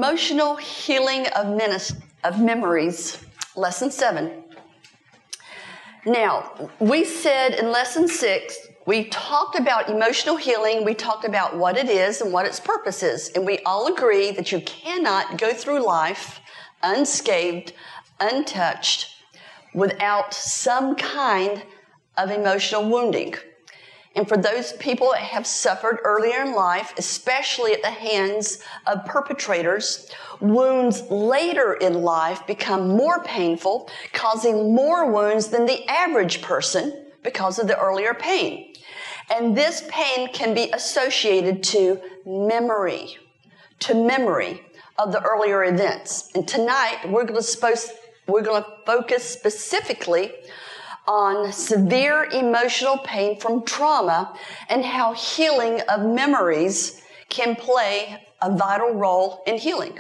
Emotional healing of memories, lesson 7. Now, we said in lesson 6, we talked about emotional healing. We talked about what it is and what its purpose is. And we all agree that you cannot go through life unscathed, untouched, without some kind of emotional wounding. And for those people that have suffered earlier in life, especially at the hands of perpetrators, wounds later in life become more painful, causing more wounds than the average person because of the earlier pain. And this pain can be associated to memory of the earlier events. And tonight, we're going to focus specifically on severe emotional pain from trauma and how healing of memories can play a vital role in healing.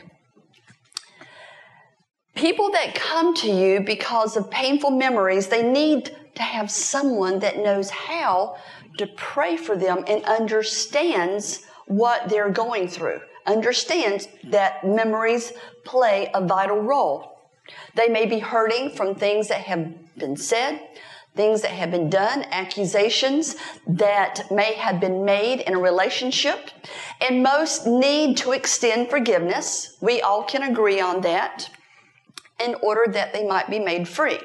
People that come to you because of painful memories, they need to have someone that knows how to pray for them and understands what they're going through, understands that memories play a vital role. They may be hurting from things that have been said, things that have been done, accusations that may have been made in a relationship, and most need to extend forgiveness. We all can agree on that in order that they might be made free.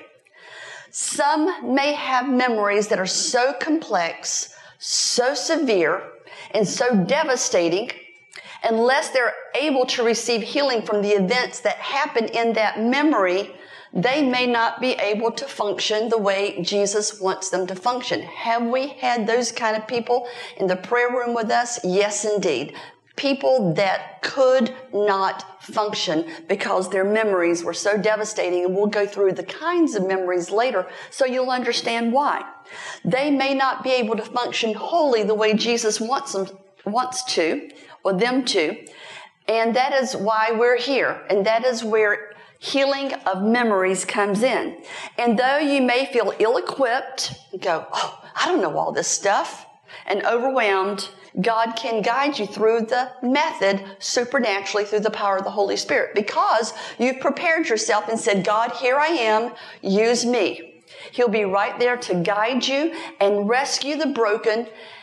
Some may have memories that are so complex, so severe, and so devastating, unless they're able to receive healing from the events that happen in that memory, they may not be able to function the way Jesus wants them to function. Have we had those kind of people in the prayer room with us? Yes, indeed. People that could not function because their memories were so devastating, and we'll go through the kinds of memories later so you'll understand why. They may not be able to function wholly the way Jesus wants them to, and that is why we're here, and that is where healing of memories comes in. And though you may feel ill-equipped, go, I don't know all this stuff, and overwhelmed, God can guide you through the method supernaturally through the power of the Holy Spirit, because you've prepared yourself and said, God, here I am, use me. He'll be right there to guide you and rescue the broken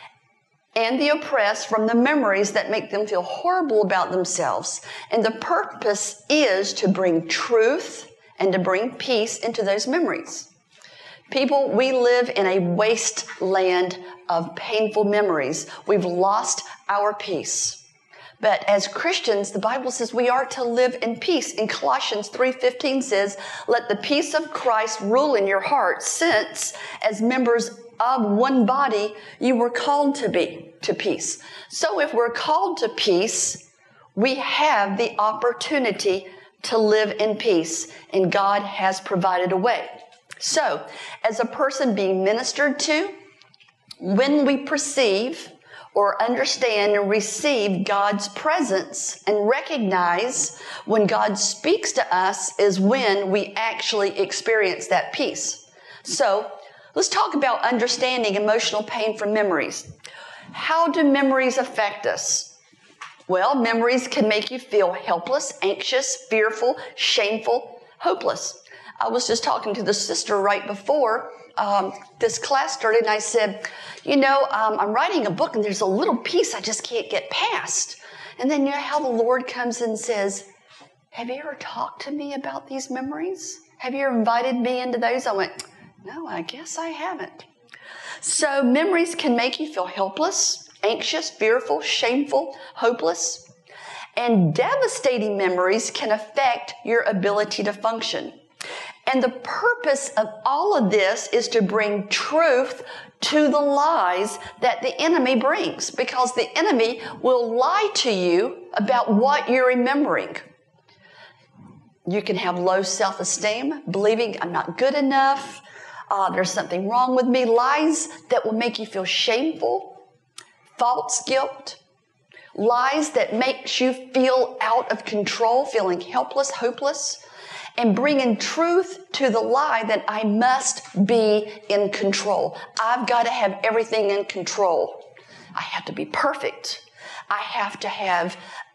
and the oppressed from the memories that make them feel horrible about themselves. And the purpose is to bring truth and to bring peace into those memories. People, we live in a wasteland of painful memories. We've lost our peace. But as Christians, the Bible says we are to live in peace. In Colossians 3:15 says, let the peace of Christ rule in your hearts, since as members of one body, you were called to peace. So if we're called to peace, we have the opportunity to live in peace, and God has provided a way. So, as a person being ministered to, when we perceive or understand and receive God's presence and recognize when God speaks to us is when we actually experience that peace. So, let's talk about understanding emotional pain from memories. How do memories affect us? Well, memories can make you feel helpless, anxious, fearful, shameful, hopeless. I was just talking to the sister right before this class started, and I said, I'm writing a book, and there's a little piece I just can't get past. And then you know how the Lord comes and says, have you ever talked to me about these memories? Have you ever invited me into those? I went, no, I guess I haven't. So memories can make you feel helpless, anxious, fearful, shameful, hopeless. And devastating memories can affect your ability to function. And the purpose of all of this is to bring truth to the lies that the enemy brings, because the enemy will lie to you about what you're remembering. You can have low self-esteem, believing I'm not good enough, there's something wrong with me, lies that will make you feel shameful, false guilt, lies that makes you feel out of control, feeling helpless, hopeless, and bringing truth to the lie that I must be in control. I've got to have everything in control. I have to be perfect. I have to have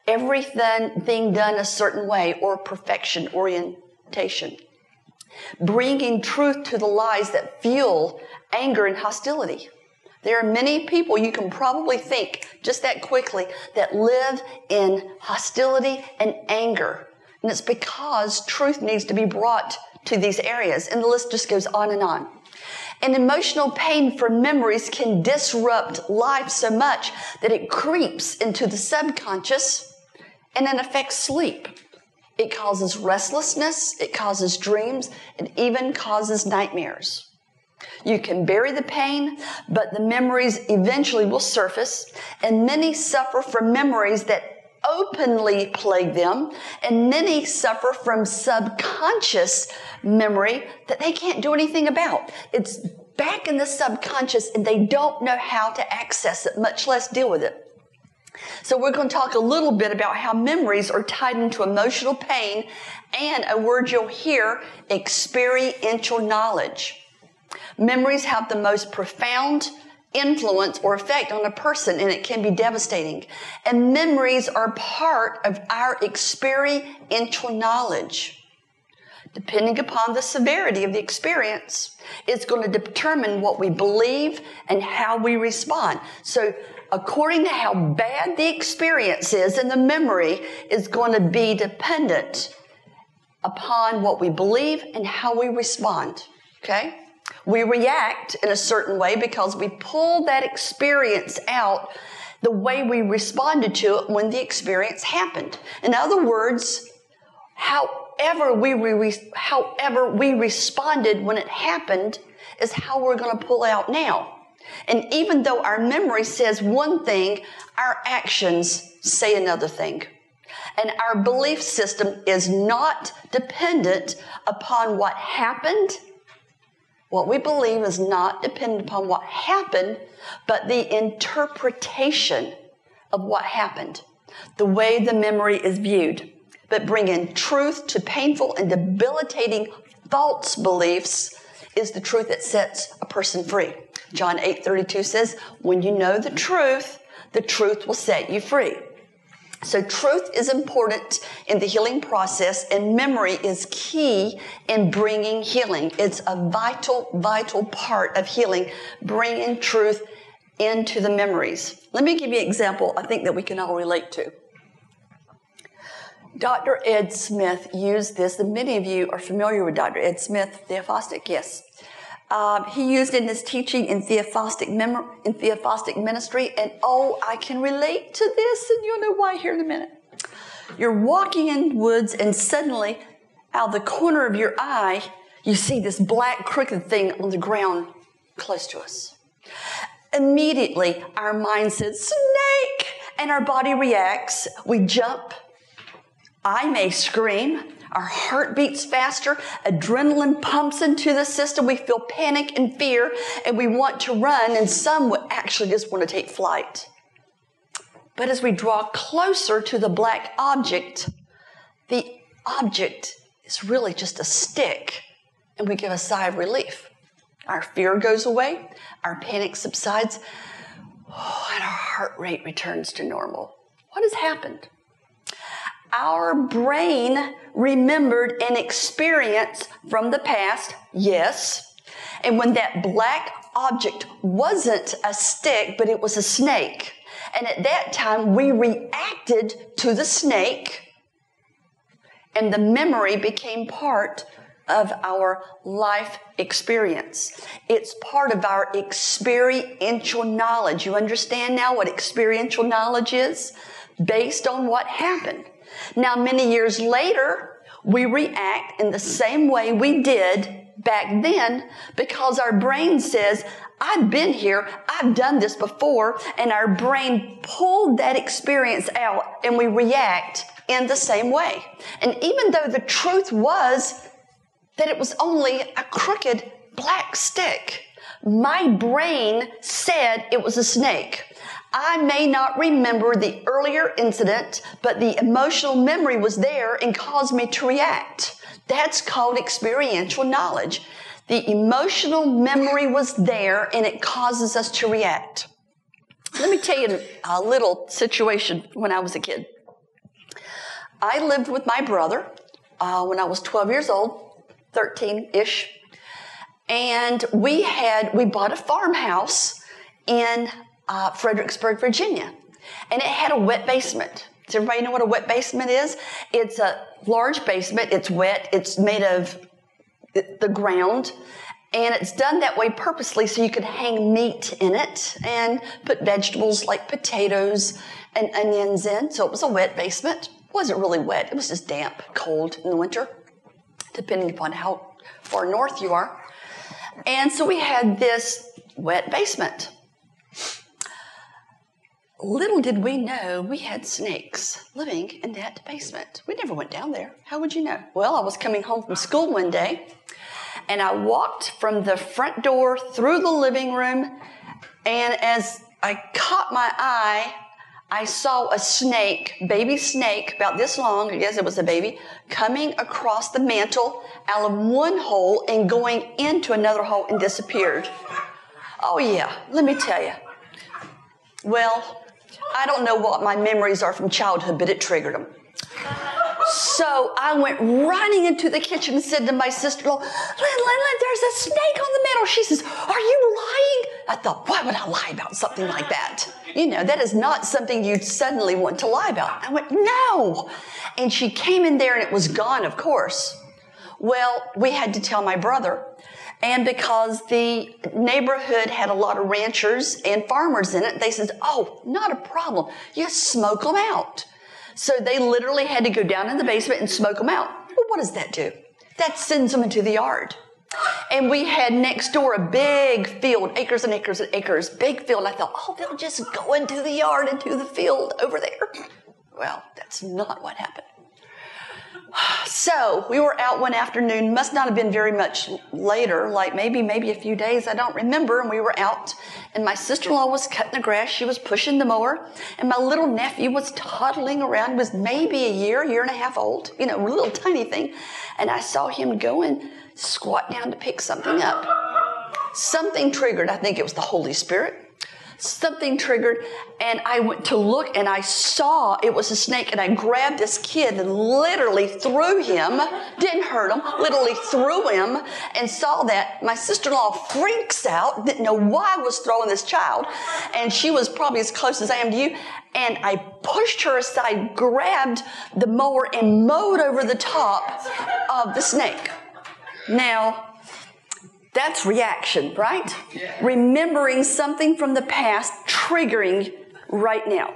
everything done a certain way, or perfection orientation. Bringing truth to the lies that fuel anger and hostility. There are many people you can probably think just that quickly that live in hostility and anger. And it's because truth needs to be brought to these areas. And the list just goes on and on. And emotional pain from memories can disrupt life so much that it creeps into the subconscious and then affects sleep. It causes restlessness, it causes dreams, and even causes nightmares. You can bury the pain, but the memories eventually will surface, and many suffer from memories that openly plague them, and many suffer from subconscious memory that they can't do anything about. It's back in the subconscious, and they don't know how to access it, much less deal with it. So we're going to talk a little bit about how memories are tied into emotional pain, and a word you'll hear, experiential knowledge. Memories have the most profound influence or effect on a person, and it can be devastating. And memories are part of our experiential knowledge. Depending upon the severity of the experience, it's going to determine what we believe and how we respond. So according to how bad the experience is, and the memory is going to be dependent upon what we believe and how we respond. Okay? We react in a certain way because we pull that experience out the way we responded to it when the experience happened. In other words, however we responded when it happened is how we're going to pull out now. And even though our memory says one thing, our actions say another thing. And our belief system is not dependent upon what happened. What we believe is not dependent upon what happened, but the interpretation of what happened, the way the memory is viewed. But bringing truth to painful and debilitating false beliefs is the truth that sets a person free. John 8:32 says, when you know the truth will set you free. So truth is important in the healing process, and memory is key in bringing healing. It's a vital part of healing, bringing truth into the memories. Let me give you an example I think that we can all relate to. Dr. Ed Smith used this, and many of you are familiar with Dr. Ed Smith, Theophostic, yes. He used it in his teaching in Theophostic ministry, and I can relate to this, and you'll know why here in a minute. You're walking in woods, and suddenly, out of the corner of your eye, you see this black crooked thing on the ground close to us. Immediately, our mind says, snake, and our body reacts. We jump. I may scream. Our heart beats faster. Adrenaline pumps into the system. We feel panic and fear, and we want to run, and some would actually just want to take flight. But as we draw closer to the black object, the object is really just a stick, and we give a sigh of relief. Our fear goes away. Our panic subsides, and our heart rate returns to normal. What has happened? Our brain remembered an experience from the past, yes. And when that black object wasn't a stick, but it was a snake. And at that time, we reacted to the snake, and the memory became part of our life experience. It's part of our experiential knowledge. You understand now what experiential knowledge is? Based on what happened. Now, many years later, we react in the same way we did back then because our brain says, I've been here, I've done this before, and our brain pulled that experience out and we react in the same way. And even though the truth was that it was only a crooked black stick, my brain said it was a snake. I may not remember the earlier incident, but the emotional memory was there and caused me to react. That's called experiential knowledge. The emotional memory was there and it causes us to react. Let me tell you a little situation when I was a kid. I lived with my brother when I was 12 years old, 13-ish. And we bought a farmhouse in Fredericksburg, Virginia. And it had a wet basement. Does everybody know what a wet basement is? It's a large basement. It's wet. It's made of the ground. And it's done that way purposely so you could hang meat in it and put vegetables like potatoes and onions in. So it was a wet basement. It wasn't really wet. It was just damp, cold in the winter, depending upon how far north you are. And so we had this wet basement. Little did we know we had snakes living in that basement. We never went down there. How would you know? Well, I was coming home from school one day, and I walked from the front door through the living room, and as I caught my eye, I saw a snake, baby snake, about this long, I guess it was a baby, coming across the mantle out of one hole and going into another hole and disappeared. Oh yeah, let me tell you. Well, I don't know what my memories are from childhood, but it triggered them. So I went running into the kitchen and said to my sister-in-law, Lynn, there's a snake on the mantle. She says, are you lying? I thought, why would I lie about something like that? You know, that is not something you'd suddenly want to lie about. I went, no. And she came in there and it was gone, of course. Well, we had to tell my brother. And because the neighborhood had a lot of ranchers and farmers in it, they said, oh, not a problem. You smoke them out. So they literally had to go down in the basement and smoke them out. Well, what does that do? That sends them into the yard. And we had next door a big field, acres and acres and acres, big field. I thought, oh, they'll just go into the yard, into the field over there. Well, that's not what happened. So we were out one afternoon, must not have been very much later, like maybe a few days, I don't remember, and we were out, and my sister-in-law was cutting the grass, she was pushing the mower, and my little nephew was toddling around, was maybe a year and a half old, you know, a little tiny thing, and I saw him go and squat down to pick something up. Something triggered, I think it was the Holy Spirit. Something triggered, and I went to look, and I saw it was a snake, and I grabbed this kid and literally threw him, didn't hurt him, literally threw him, and saw that. My sister-in-law freaks out, didn't know why I was throwing this child, and she was probably as close as I am to you, and I pushed her aside, grabbed the mower, and mowed over the top of the snake. Now, that's reaction, right? Yeah. Remembering something from the past, triggering right now.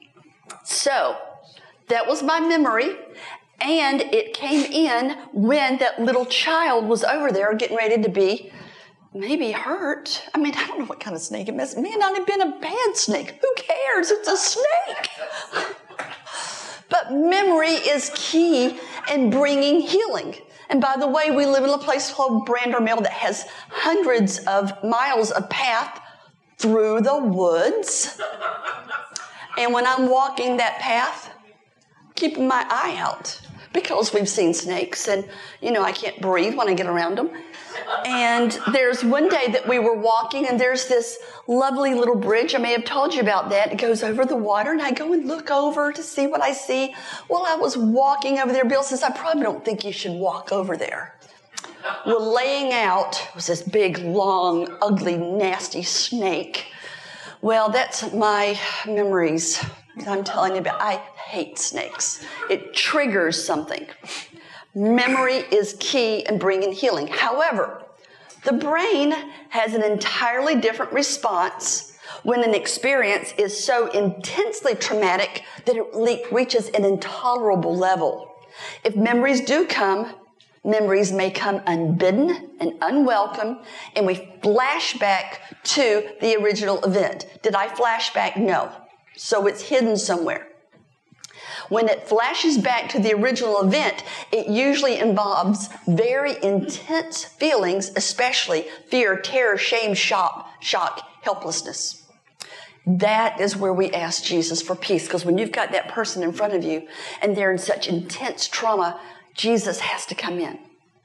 So, that was my memory, and it came in when that little child was over there getting ready to be maybe hurt. I mean, I don't know what kind of snake it may not have been a bad snake. Who cares? It's a snake. But memory is key in bringing healing. And by the way, we live in a place called Brander Mill that has hundreds of miles of path through the woods. And when I'm walking that path, keeping my eye out, because we've seen snakes and, you know, I can't breathe when I get around them. And there's one day that we were walking, and there's this lovely little bridge. I may have told you about that. It goes over the water, and I go and look over to see what I see. Well, I was walking over there. Bill says, I probably don't think you should walk over there. Well, laying out was this big, long, ugly, nasty snake. Well, that's my memories that I'm telling you about. I hate snakes. It triggers something. Memory is key in bringing healing. However, the brain has an entirely different response when an experience is so intensely traumatic that it reaches an intolerable level. If memories do come, memories may come unbidden and unwelcome, and we flash back to the original event. Did I flash back? No. So it's hidden somewhere. When it flashes back to the original event, it usually involves very intense feelings, especially fear, terror, shame, shock, helplessness. That is where we ask Jesus for peace, because when you've got that person in front of you and they're in such intense trauma, Jesus has to come in.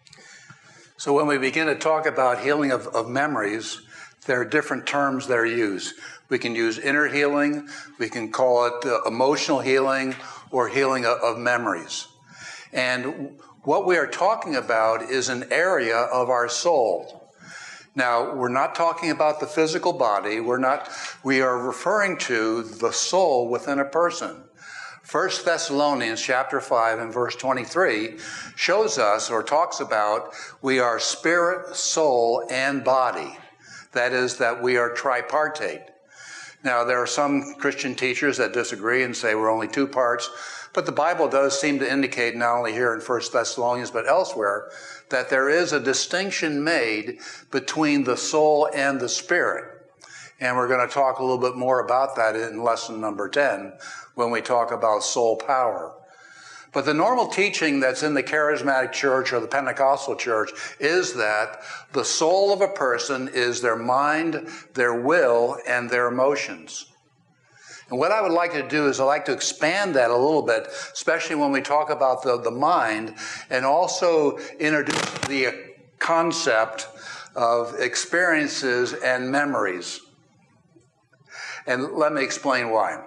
So when we begin to talk about healing of memories, there are different terms that are used. We can use inner healing. We can call it emotional healing or healing of memories. And what we are talking about is an area of our soul. Now, we're not talking about the physical body. We are referring to the soul within a person. 1 Thessalonians chapter 5 and verse 23 shows us or talks about we are spirit, soul, and body. That is, that we are tripartite. Now, there are some Christian teachers that disagree and say we're only two parts, but the Bible does seem to indicate, not only here in 1 Thessalonians, but elsewhere, that there is a distinction made between the soul and the spirit. And we're going to talk a little bit more about that in lesson number 10 when we talk about soul power. But the normal teaching that's in the charismatic church or the Pentecostal church is that the soul of a person is their mind, their will, and their emotions. And what I would like to do is I'd like to expand that a little bit, especially when we talk about the mind, and also introduce the concept of experiences and memories. And let me explain why.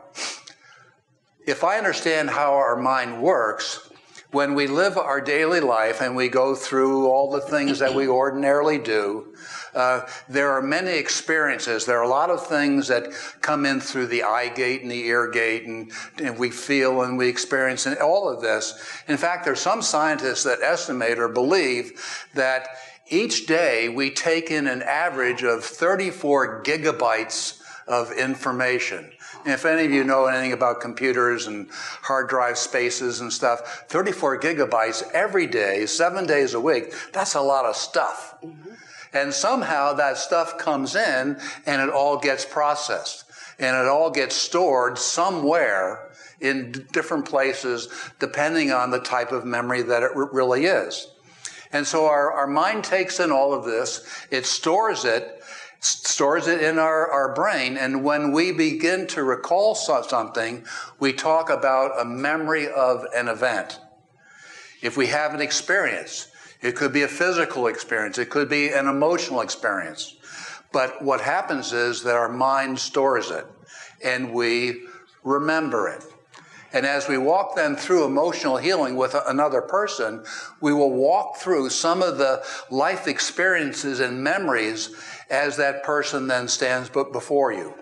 If I understand how our mind works, when we live our daily life and we go through all the things that we ordinarily do, there are many experiences. There are a lot of things that come in through the eye gate and the ear gate, and we feel and we experience and all of this. In fact, there are some scientists that estimate or believe that each day we take in an average of 34 gigabytes of information. And if any of you know anything about computers and hard drive spaces and stuff, 34 gigabytes every day, 7 days a week, that's a lot of stuff. Mm-hmm. And somehow that stuff comes in and it all gets processed. And it all gets stored somewhere in different places depending on the type of memory that it really is. And so our mind takes in all of this, it stores it in our brain, and when we begin to recall something, we talk about a memory of an event. If we have an experience, it could be a physical experience, it could be an emotional experience. But what happens is that our mind stores it, and we remember it. And as we walk then through emotional healing with another person, we will walk through some of the life experiences and memories as that person then stands before you.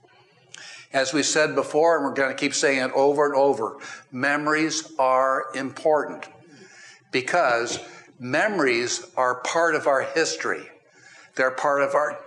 As we said before, and we're going to keep saying it over and over, memories are important because memories are part of our history. They're part of our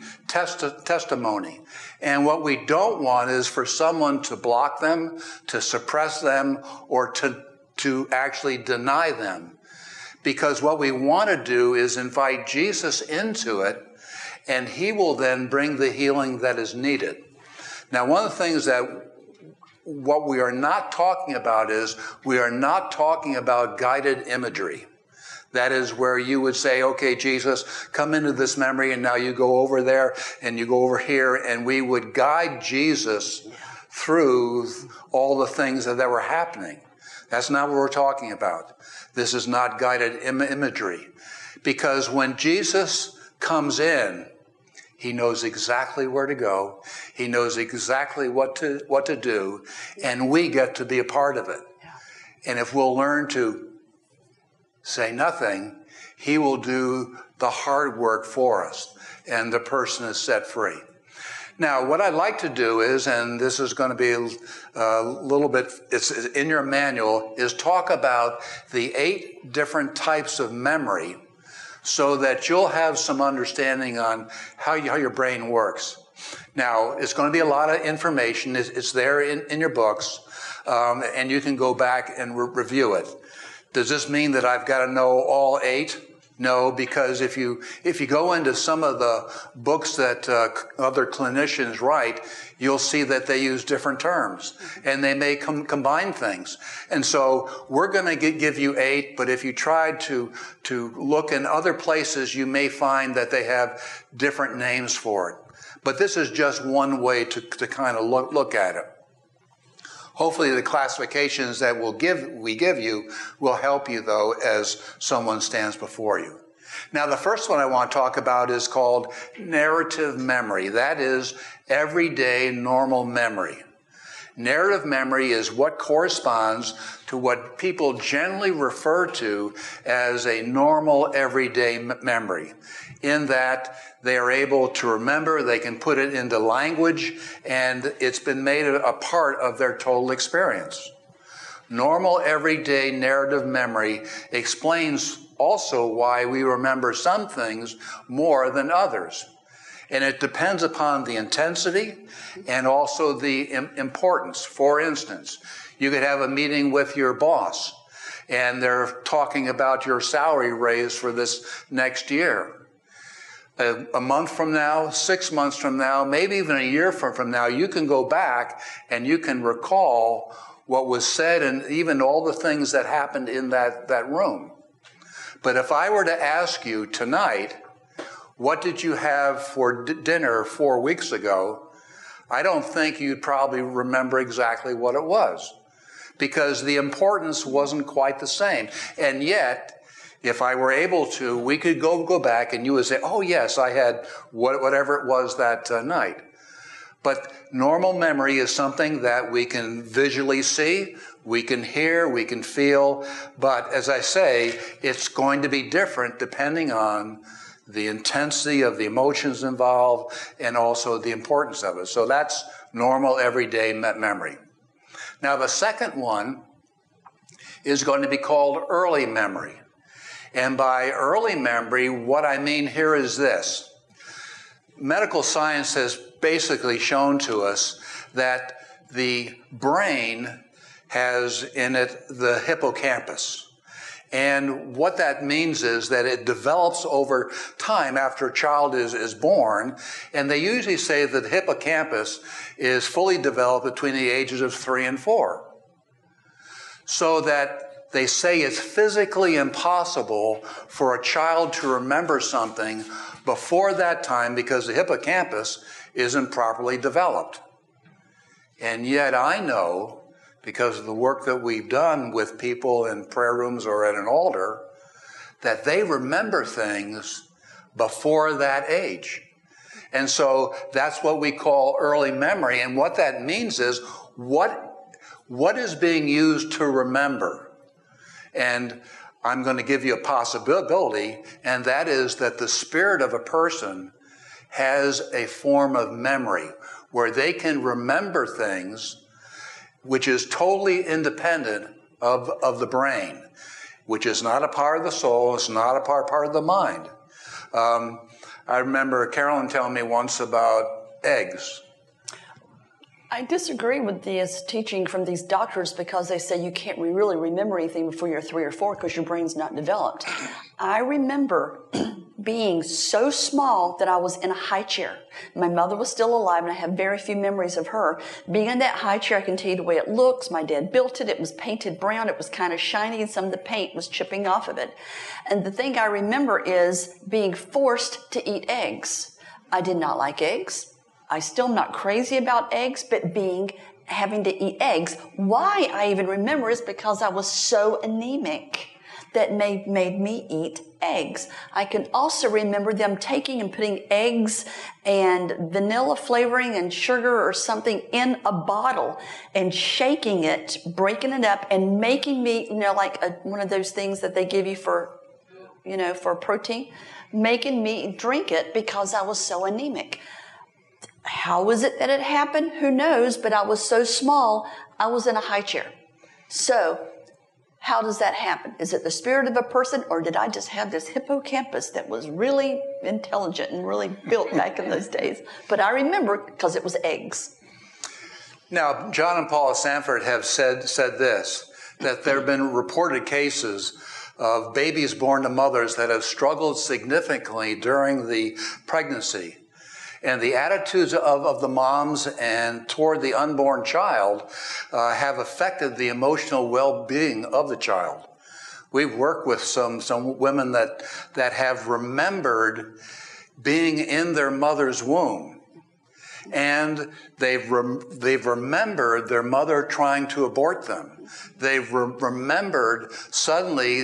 testimony. And what we don't want is for someone to block them, to suppress them, or to actually deny them. Because what we want to do is invite Jesus into it, and he will then bring the healing that is needed. Now, one of the things that what we are not talking about is we are not talking about guided imagery. That is where you would say, okay, Jesus, come into this memory, and now you go over there and you go over here, and we would guide Jesus through all the things that were happening. That's not what we're talking about. This is not guided imagery. Because when Jesus comes in, he knows exactly where to go. He knows exactly what to do, and we get to be a part of it. And if we'll learn to say nothing, he will do the hard work for us, and the person is set free. Now, what I'd like to do is, and this is going to be a little bit, it's in your manual, is talk about the 8 different types of memory so that you'll have some understanding on how your brain works. Now, it's going to be a lot of information. It's there in your books, and you can go back and review it. Does this mean that I've got to know all 8? No, because if you go into some of the books that other clinicians write, you'll see that they use different terms, and they may combine things. And so we're going to give you 8, but if you try to look in other places, you may find that they have different names for it. But this is just one way to kind of look at it. Hopefully the classifications that we give you will help you, though, as someone stands before you. Now, the first one I want to talk about is called narrative memory. That is everyday normal memory. Narrative memory is what corresponds to what people generally refer to as a normal everyday memory, in that they are able to remember, they can put it into language, and it's been made a part of their total experience. Normal everyday narrative memory explains also why we remember some things more than others. And it depends upon the intensity and also the importance. For instance, you could have a meeting with your boss and they're talking about your salary raise for this next year. A month from now, 6 months from now, maybe even a year from now, you can go back and you can recall what was said and even all the things that happened in that room. But if I were to ask you tonight, what did you have for dinner 4 weeks ago? I don't think you'd probably remember exactly what it was, because the importance wasn't quite the same. And yet, if I were able to, we could go back and you would say, oh yes, I had whatever it was that night. But normal memory is something that we can visually see, we can hear, we can feel, but as I say, it's going to be different depending on the intensity of the emotions involved and also the importance of it. So that's normal everyday memory. Now the second one is going to be called early memory. And by early memory, what I mean here is this. Medical science has basically shown to us that the brain has in it the hippocampus. And what that means is that it develops over time after a child is born. And they usually say that the hippocampus is fully developed between the ages of 3 and 4. So that they say it's physically impossible for a child to remember something before that time because the hippocampus isn't properly developed. And yet I know, because of the work that we've done with people in prayer rooms or at an altar, that they remember things before that age. And so that's what we call early memory. And what that means is what is being used to remember. And I'm going to give you a possibility, and that is that the spirit of a person has a form of memory where they can remember things which is totally independent of the brain, which is not a part of the soul, it's not a part of the mind. I remember Carolyn telling me once about eggs. I disagree with this teaching from these doctors because they say you can't really remember anything before you're 3 or 4 because your brain's not developed. I remember being so small that I was in a high chair. My mother was still alive, and I have very few memories of her. Being in that high chair, I can tell you the way it looks. My dad built it. It was painted brown. It was kind of shiny, and some of the paint was chipping off of it. And the thing I remember is being forced to eat eggs. I did not like eggs. I still am not crazy about eggs, but having to eat eggs. Why I even remember is because I was so anemic that made me eat eggs. I can also remember them taking and putting eggs and vanilla flavoring and sugar or something in a bottle and shaking it, breaking it up, and making me, like one of those things that they give you for protein, making me drink it because I was so anemic. How was it that it happened? Who knows? But I was so small, I was in a high chair. So, how does that happen? Is it the spirit of a person, or did I just have this hippocampus that was really intelligent and really built back in those days? But I remember because it was eggs. Now, John and Paula Sanford have said this, that there have been reported cases of babies born to mothers that have struggled significantly during the pregnancy. And the attitudes of the moms and toward the unborn child have affected the emotional well-being of the child. We've worked with some women that have remembered being in their mother's womb. And they've remembered their mother trying to abort them. They've remembered suddenly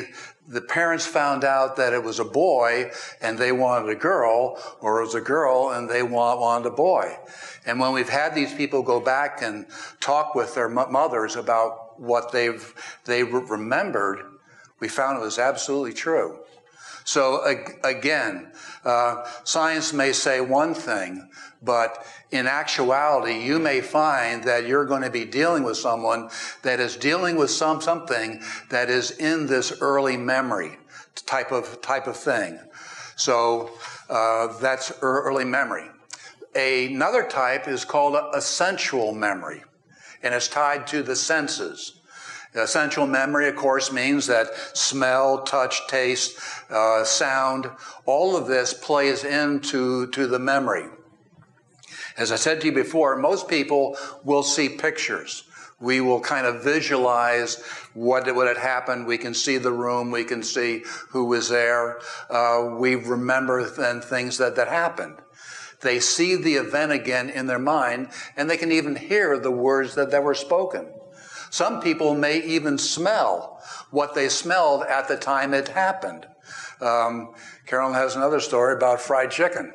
the parents found out that it was a boy and they wanted a girl, or it was a girl and they wanted a boy. And when we've had these people go back and talk with their mothers about what they remembered, we found it was absolutely true. So again, science may say one thing, but in actuality, you may find that you're going to be dealing with someone that is dealing with something that is in this early memory type of thing. So that's early memory. Another type is called a sensual memory, and it's tied to the senses. Sensual memory, of course, means that smell, touch, taste, sound, all of this plays into the memory. As I said to you before, most people will see pictures. We will kind of visualize what had happened. We can see the room. We can see who was there. We remember then things that happened. They see the event again in their mind, and they can even hear the words that were spoken. Some people may even smell what they smelled at the time it happened. Carolyn has another story about fried chicken.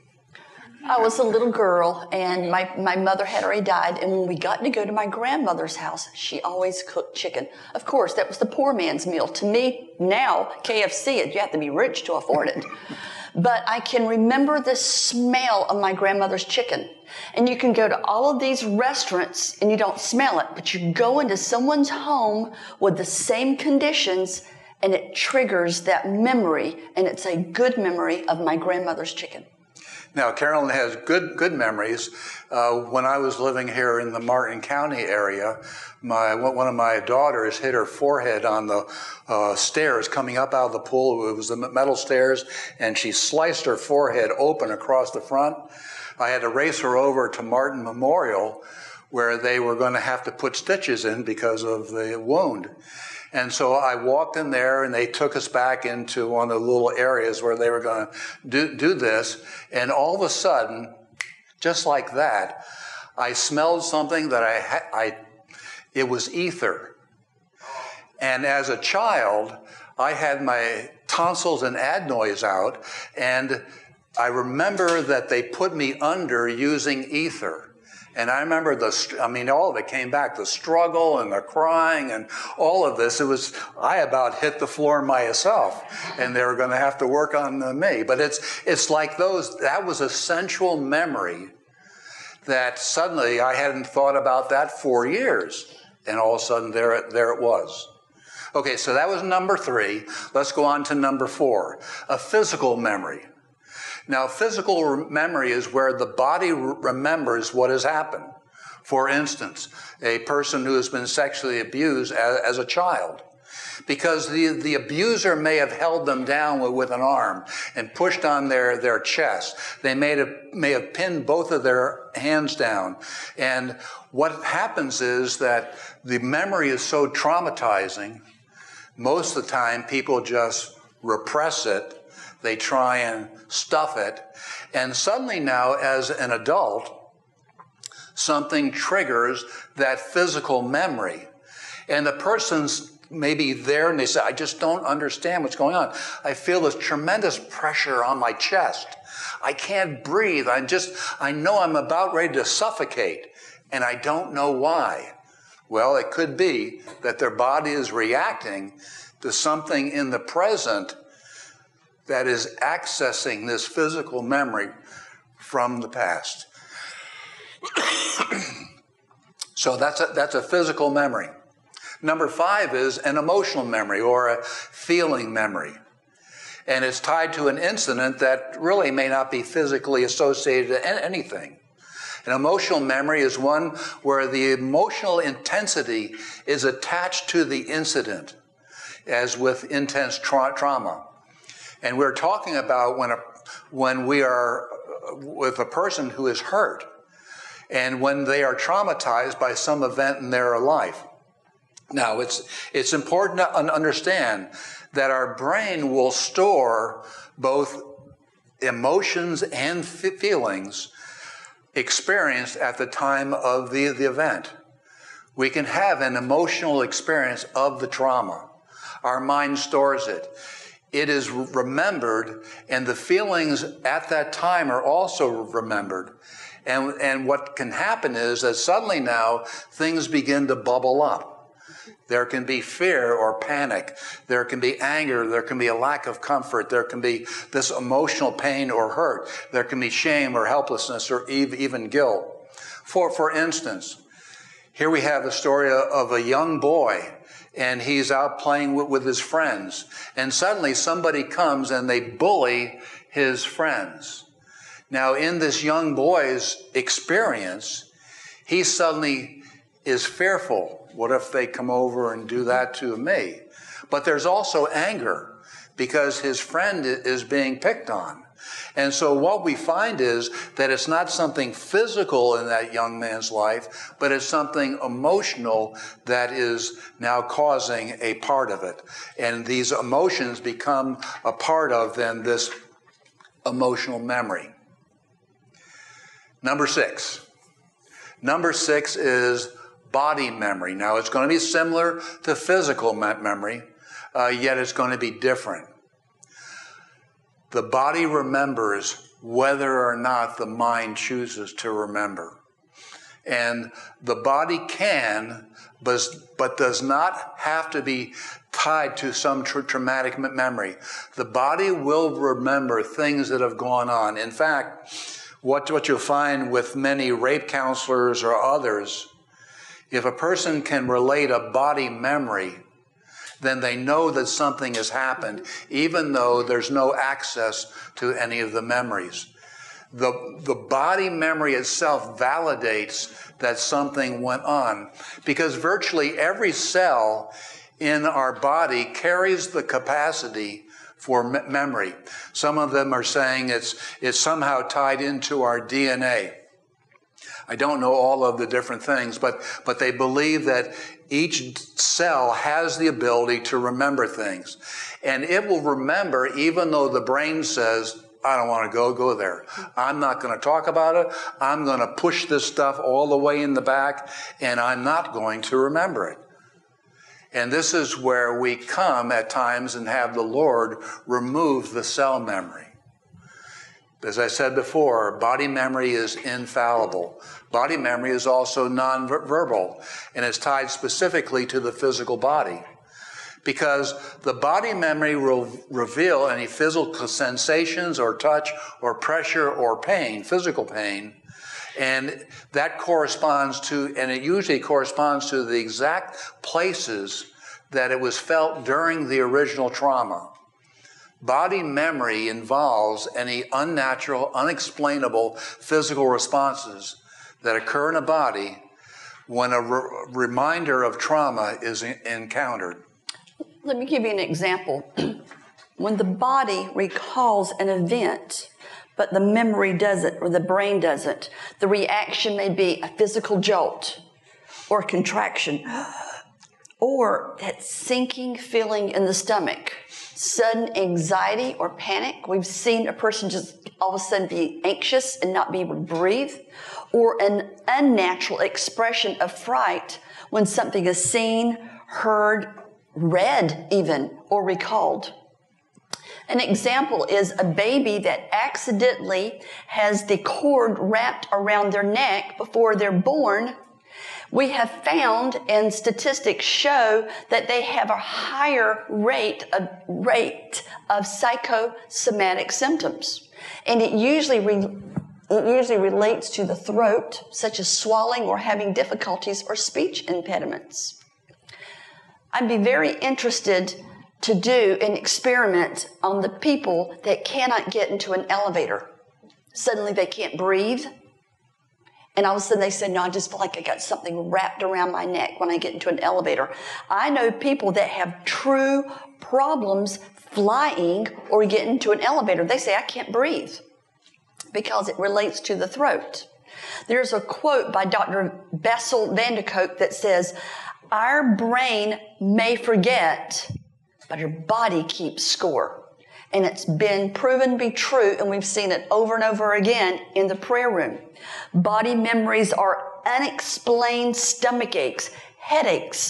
I was a little girl, and my mother had already died, and when we got to go to my grandmother's house, she always cooked chicken. Of course, that was the poor man's meal. To me, now, KFC, you have to be rich to afford it. But I can remember the smell of my grandmother's chicken. And you can go to all of these restaurants, and you don't smell it, but you go into someone's home with the same conditions, and it triggers that memory, and it's a good memory of my grandmother's chicken. Now, Carolyn has good memories. When I was living here in the Martin County area, one of my daughters hit her forehead on the stairs coming up out of the pool. It was the metal stairs, and she sliced her forehead open across the front. I had to race her over to Martin Memorial, where they were going to have to put stitches in because of the wound. And so I walked in there, and they took us back into one of the little areas where they were going to do this. And all of a sudden, just like that, I smelled something that it was ether. And as a child, I had my tonsils and adenoids out, and I remember that they put me under using ether. And I remember all of it came back, the struggle and the crying and all of this. I about hit the floor myself, and they were going to have to work on me. But it's like that was a sensual memory that suddenly I hadn't thought about that for years. And all of a sudden there it was. Okay, so that was number 3. Let's go on to number 4, a physical memory. Now, physical memory is where the body remembers what has happened. For instance, a person who has been sexually abused as a child. Because the abuser may have held them down with an arm and pushed on their chest. They may have pinned both of their hands down. And what happens is that the memory is so traumatizing, most of the time people just repress it. They try and stuff it. And suddenly now, as an adult, something triggers that physical memory. And the person's maybe there and they say, I just don't understand what's going on. I feel this tremendous pressure on my chest. I can't breathe. I know I'm about ready to suffocate, and I don't know why. Well, it could be that their body is reacting to something in the present that is accessing this physical memory from the past. So that's a physical memory. Number 5 is an emotional memory or a feeling memory. And it's tied to an incident that really may not be physically associated to anything. An emotional memory is one where the emotional intensity is attached to the incident, as with intense trauma. And we're talking about when we are with a person who is hurt and when they are traumatized by some event in their life. Now, it's important to understand that our brain will store both emotions and feelings experienced at the time of the event. We can have an emotional experience of the trauma. Our mind stores it. It is remembered, and the feelings at that time are also remembered. And what can happen is that suddenly now things begin to bubble up. There can be fear or panic. There can be anger. There can be a lack of comfort. There can be this emotional pain or hurt. There can be shame or helplessness or even guilt. For instance, here we have the story of a young boy, and he's out playing with his friends. And suddenly somebody comes and they bully his friends. Now, in this young boy's experience, he suddenly is fearful. What if they come over and do that to me? But there's also anger because his friend is being picked on. And so what we find is that it's not something physical in that young man's life, but it's something emotional that is now causing a part of it. And these emotions become a part of then this emotional memory. Number 6. Number 6 is body memory. Now, it's going to be similar to physical memory, yet it's going to be different. The body remembers whether or not the mind chooses to remember. And the body can, but does not have to be tied to some traumatic memory. The body will remember things that have gone on. In fact, what you'll find with many rape counselors or others, if a person can relate a body memory, then they know that something has happened, even though there's no access to any of the memories. The body memory itself validates that something went on, because virtually every cell in our body carries the capacity for memory. Some of them are saying it's somehow tied into our DNA. I don't know all of the different things, but they believe that each cell has the ability to remember things. And it will remember even though the brain says, I don't want to go there. I'm not going to talk about it. I'm going to push this stuff all the way in the back, and I'm not going to remember it. And this is where we come at times and have the Lord remove the cell memory. As I said before, body memory is infallible. Body memory is also nonverbal, and is tied specifically to the physical body. Because the body memory will reveal any physical sensations or touch or pressure or pain, physical pain, and that corresponds to, and it usually corresponds to the exact places that it was felt during the original trauma. Body memory involves any unnatural, unexplainable physical responses that occur in a body when a reminder of trauma is encountered. Let me give you an example. When the body recalls an event, but the memory doesn't, or the brain doesn't, the reaction may be a physical jolt or contraction, or that sinking feeling in the stomach, sudden anxiety or panic. We've seen a person just all of a sudden be anxious and not be able to breathe, or an unnatural expression of fright when something is seen, heard, read even, or recalled. An example is a baby that accidentally has the cord wrapped around their neck before they're born. We have found, and statistics show, that they have a higher rate of psychosomatic symptoms. And it usually relates to the throat, such as swallowing or having difficulties or speech impediments. I'd be very interested to do an experiment on the people that cannot get into an elevator. Suddenly they can't breathe. And all of a sudden they say, no, I just feel like I got something wrapped around my neck when I get into an elevator. I know people that have true problems flying or getting into an elevator. They say, I can't breathe because it relates to the throat. There's a quote by Dr. Bessel van der Kolk that says, our brain may forget, but our body keeps score. And it's been proven to be true, and we've seen it over and over again in the prayer room. Body memories are unexplained stomach aches, headaches,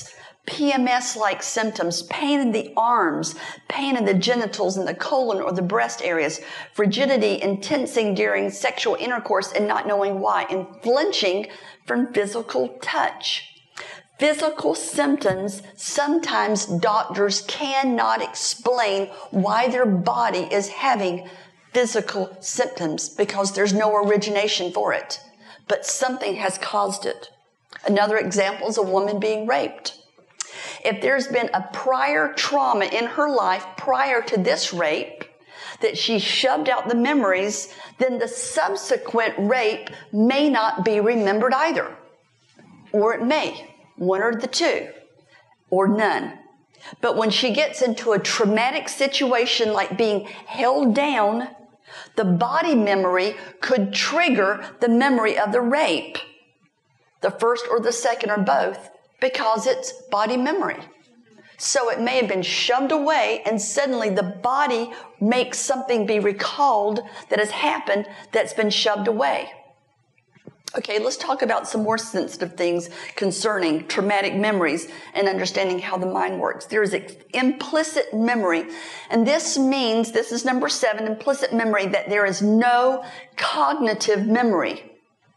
PMS-like symptoms, pain in the arms, pain in the genitals and the colon or the breast areas, frigidity and tensing during sexual intercourse and not knowing why, and flinching from physical touch. Physical symptoms, sometimes doctors cannot explain why their body is having physical symptoms because there's no origination for it, but something has caused it. Another example is a woman being raped. If there's been a prior trauma in her life prior to this rape, that she shoved out the memories, then the subsequent rape may not be remembered either. Or it may, one or the two, or none. But when she gets into a traumatic situation like being held down, the body memory could trigger the memory of the rape. The first or the second or both, because it's body memory. So it may have been shoved away and suddenly the body makes something be recalled that has happened that's been shoved away. Okay, let's talk about some more sensitive things concerning traumatic memories and understanding how the mind works. There is implicit memory, and this means, this is number 7, implicit memory, that there is no cognitive memory.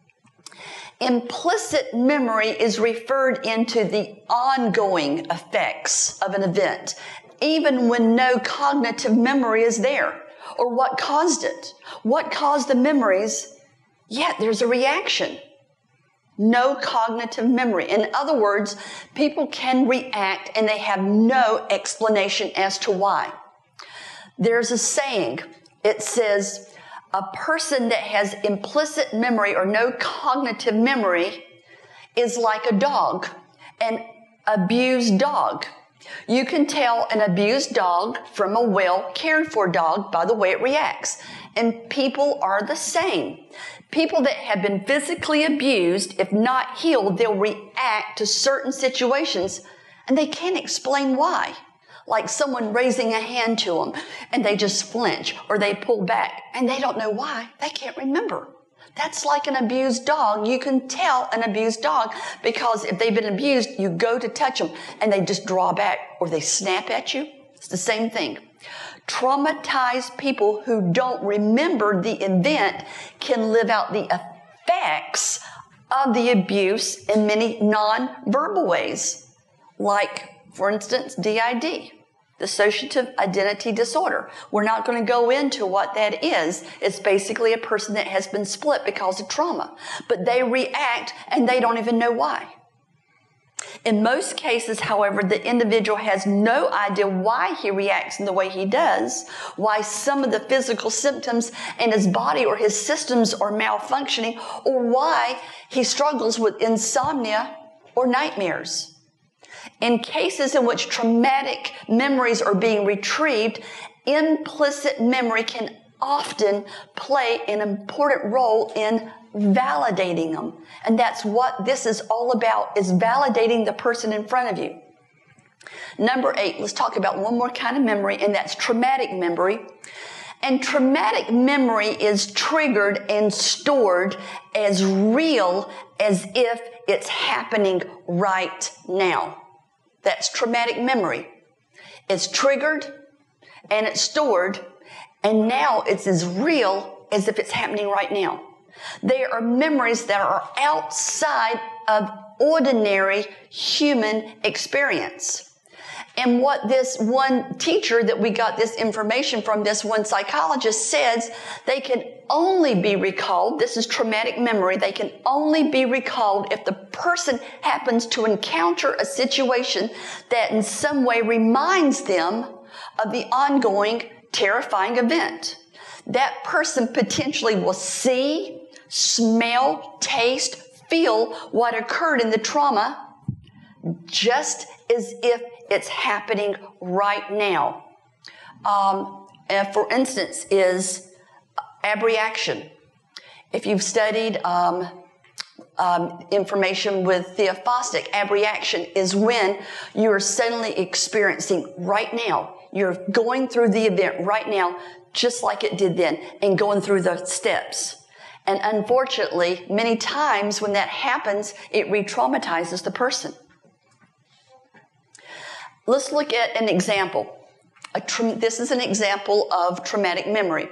Implicit memory is referred into the ongoing effects of an event, even when no cognitive memory is there, or what caused it. What caused the memories? Yet there's a reaction. No cognitive memory. In other words, people can react and they have no explanation as to why. There's a saying. It says, a person that has implicit memory or no cognitive memory is like a dog, an abused dog. You can tell an abused dog from a well cared for dog by the way it reacts. And people are the same. People that have been physically abused, if not healed, they'll react to certain situations and they can't explain why. Like someone raising a hand to them and they just flinch or they pull back and they don't know why. They can't remember. That's like an abused dog. You can tell an abused dog because if they've been abused, you go to touch them and they just draw back or they snap at you. It's the same thing. Traumatized people who don't remember the event can live out the effects of the abuse in many non-verbal ways. Like, for instance, DID, dissociative identity disorder. We're not going to go into what that is. It's basically a person that has been split because of trauma. But they react and they don't even know why. In most cases, however, the individual has no idea why he reacts in the way he does, why some of the physical symptoms in his body or his systems are malfunctioning, or why he struggles with insomnia or nightmares. In cases in which traumatic memories are being retrieved, implicit memory can often play an important role in validating them. And that's what this is all about, is validating the person in front of you. Number 8, let's talk about one more kind of memory, and that's traumatic memory. And traumatic memory is triggered and stored as real as if it's happening right now. That's traumatic memory. It's triggered and it's stored, and now it's as real as if it's happening right now. They are memories that are outside of ordinary human experience. And what this one teacher that we got this information from, this one psychologist, says, they can only be recalled, this is traumatic memory, they can only be recalled if the person happens to encounter a situation that in some way reminds them of the ongoing terrifying event. That person potentially will see, smell, taste, feel what occurred in the trauma just as if it's happening right now. And for instance, is abreaction. If you've studied information with Theophostic, abreaction is when you're suddenly experiencing right now. You're going through the event right now, just like it did then, and going through the steps. And unfortunately, many times when that happens, it re-traumatizes the person. let's look at an example. This is an example of traumatic memory.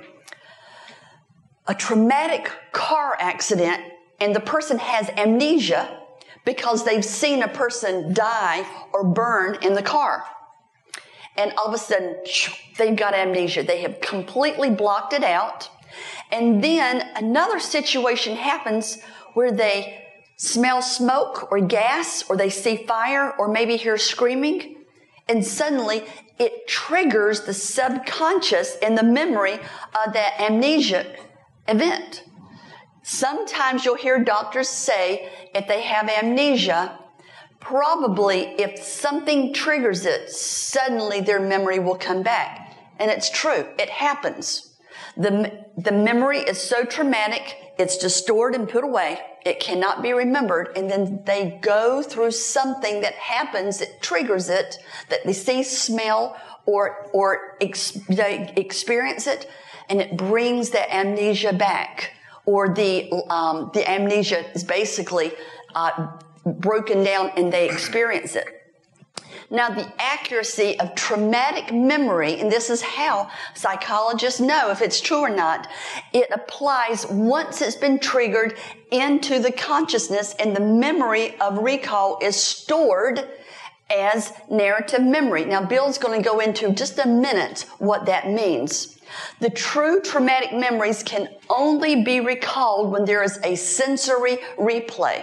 A traumatic car accident, and the person has amnesia because they've seen a person die or burn in the car. And all of a sudden, they've got amnesia. They have completely blocked it out. And then another situation happens where they smell smoke or gas, or they see fire, or maybe hear screaming. And suddenly, it triggers the subconscious and the memory of that amnesia event. Sometimes you'll hear doctors say if they have amnesia, probably if something triggers it, suddenly their memory will come back. And it's true. It happens. The memory is so traumatic, it's just stored and put away. It cannot be remembered. And then they go through something that happens, it triggers it, that they see, smell, or they experience it, and it brings the amnesia back. Or the amnesia is basically broken down and they experience it. Now, the accuracy of traumatic memory, and this is how psychologists know if it's true or not, it applies once it's been triggered into the consciousness, and the memory of recall is stored as narrative memory. Now, Bill's going to go into just a minute what that means. The true traumatic memories can only be recalled when there is a sensory replay,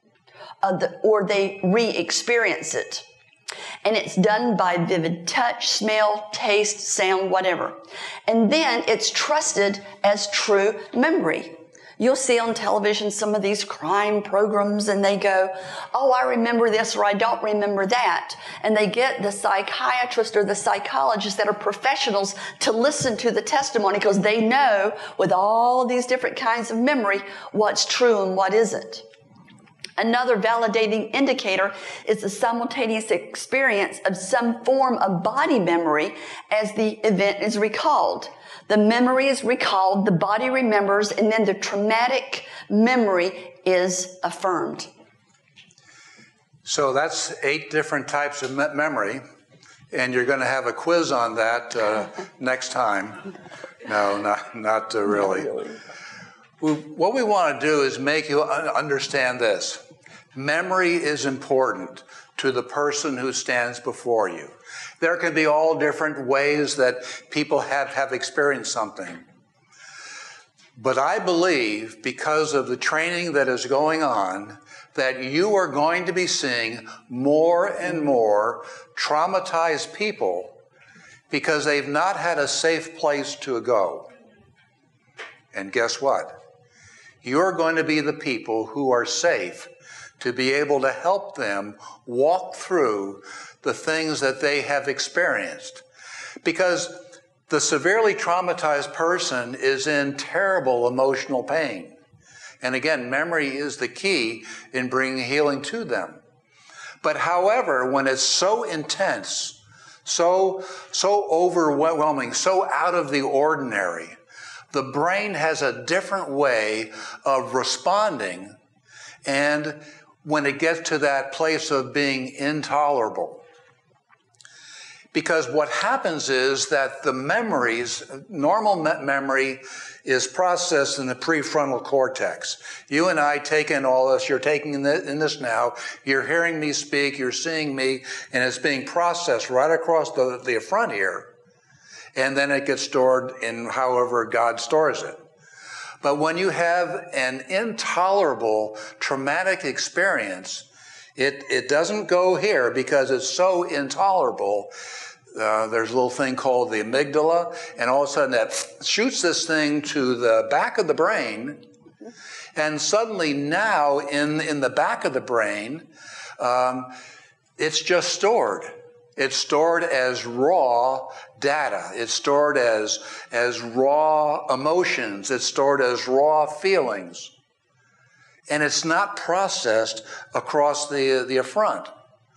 or they re-experience it. And it's done by vivid touch, smell, taste, sound, whatever. And then it's trusted as true memory. You'll see on television some of these crime programs, and they go, oh, I remember this, or I don't remember that. And they get the psychiatrist or the psychologist that are professionals to listen to the testimony, because they know with all of these different kinds of memory what's true and what isn't. Another validating indicator is the simultaneous experience of some form of body memory as the event is recalled. The memory is recalled, the body remembers, and then the traumatic memory is affirmed. So that's 8 different types of memory, and you're going to have a quiz on that next time. No, not really. What we want to do is make you understand this. Memory is important to the person who stands before you. There can be all different ways that people have experienced something. But I believe, because of the training that is going on, that you are going to be seeing more and more traumatized people because they've not had a safe place to go. And guess what? You're going to be the people who are safe to be able to help them walk through the things that they have experienced. Because the severely traumatized person is in terrible emotional pain. And again, memory is the key in bringing healing to them. But however, when it's so intense, so overwhelming, so out of the ordinary, the brain has a different way of responding, and when it gets to that place of being intolerable. Because what happens is that the memories, normal memory is processed in the prefrontal cortex. You and I take in all this, you're taking in this now, you're hearing me speak, you're seeing me, and it's being processed right across the front here. And then it gets stored in however God stores it. But when you have an intolerable traumatic experience, it doesn't go here because it's so intolerable. There's a little thing called the amygdala, and all of a sudden that shoots this thing to the back of the brain, and suddenly now in the back of the brain, it's just stored. It's stored as raw data. It's stored as raw emotions. It's stored as raw feelings. And it's not processed across the front.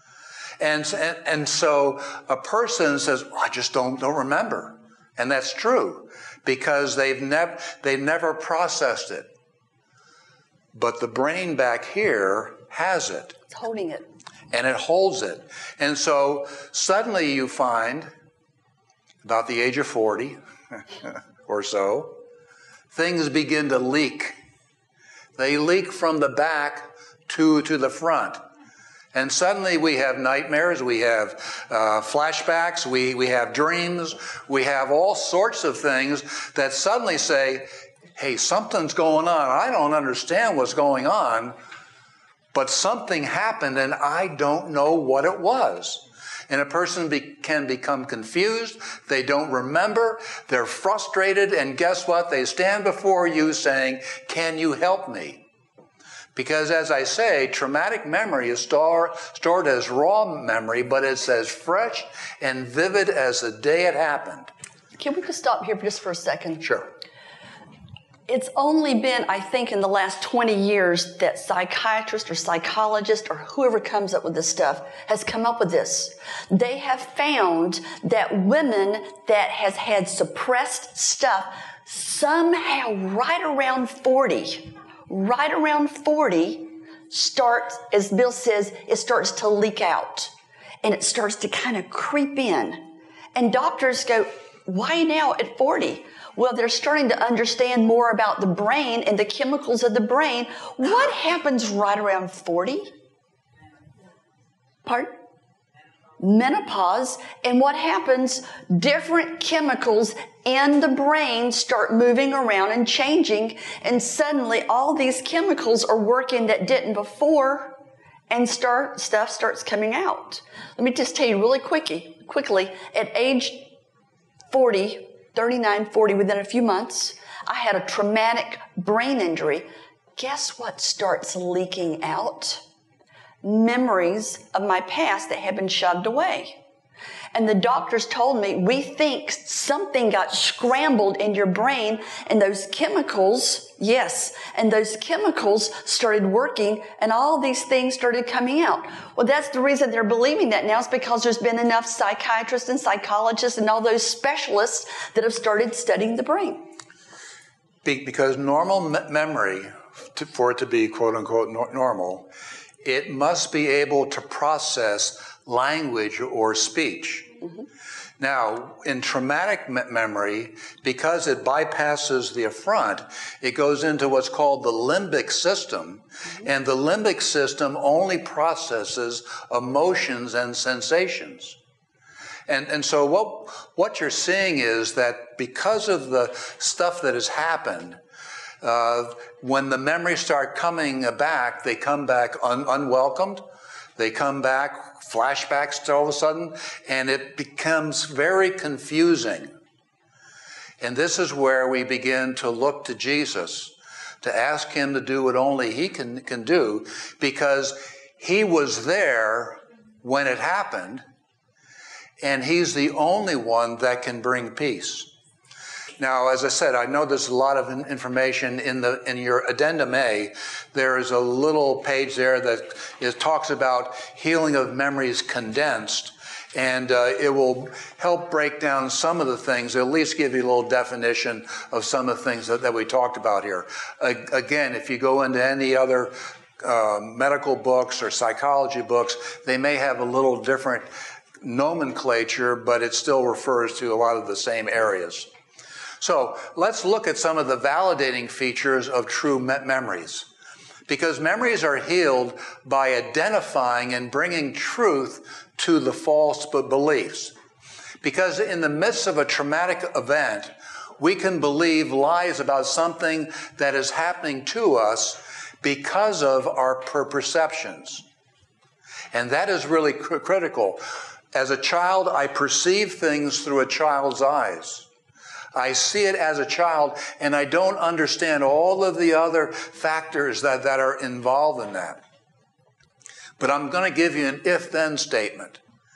And so a person says, well, I just don't remember. And that's true, because they've never processed it. But the brain back here has it. It's holding it. and it holds it. And so suddenly you find, about the age of 40 or so, things begin to leak. They leak from the back to the front. And suddenly we have nightmares, we have flashbacks, we have dreams, we have all sorts of things that suddenly say, hey, something's going on. I don't understand what's going on, but something happened and I don't know what it was. And a person can become confused, they don't remember, they're frustrated, and guess what? They stand before you saying, can you help me? Because as I say, traumatic memory is stored as raw memory, but it's as fresh and vivid as the day it happened. Can we just stop here just for a second? Sure. It's only been, I think, in the last 20 years that psychiatrists or psychologists or whoever comes up with this stuff has come up with this. They have found that women that has had suppressed stuff somehow right around 40 starts, as Bill says, it starts to leak out. And it starts to kind of creep in. And doctors go, why now at 40? Well, they're starting to understand more about the brain and the chemicals of the brain. What happens right around 40? Pardon? Menopause. And what happens? Different chemicals in the brain start moving around and changing. And suddenly all these chemicals are working that didn't before. And stuff starts coming out. Let me just tell you really quickly, at age 40, 39, 40, within a few months, I had a traumatic brain injury. Guess what starts leaking out? Memories of my past that have been shoved away. And the doctors told me, we think something got scrambled in your brain and those chemicals, and those chemicals started working and all these things started coming out. Well, that's the reason they're believing that now is because there's been enough psychiatrists and psychologists and all those specialists that have started studying the brain. Because normal memory, for it to be quote unquote normal, it must be able to process language or speech. Mm-hmm. Now, in traumatic memory, because it bypasses the affront, it goes into what's called the limbic system, mm-hmm. and the limbic system only processes emotions and sensations. And so what you're seeing is that because of the stuff that has happened, when the memories start coming back, they come back unwelcomed. They come back, flashbacks all of a sudden, and it becomes very confusing. And this is where we begin to look to Jesus, to ask him to do what only he can do, because he was there when it happened, and he's the only one that can bring peace. Now, as I said, I know there's a lot of information in your addendum A. There is a little page there that talks about healing of memories condensed, and it will help break down some of the things, at least give you a little definition of some of the things that we talked about here. Again, if you go into any other medical books or psychology books, they may have a little different nomenclature, but it still refers to a lot of the same areas. So let's look at some of the validating features of true memories. Because memories are healed by identifying and bringing truth to the false beliefs. Because in the midst of a traumatic event, we can believe lies about something that is happening to us because of our perceptions. And that is really critical. As a child, I perceive things through a child's eyes. I see it as a child, and I don't understand all of the other factors that are involved in that. But I'm going to give you an if-then statement.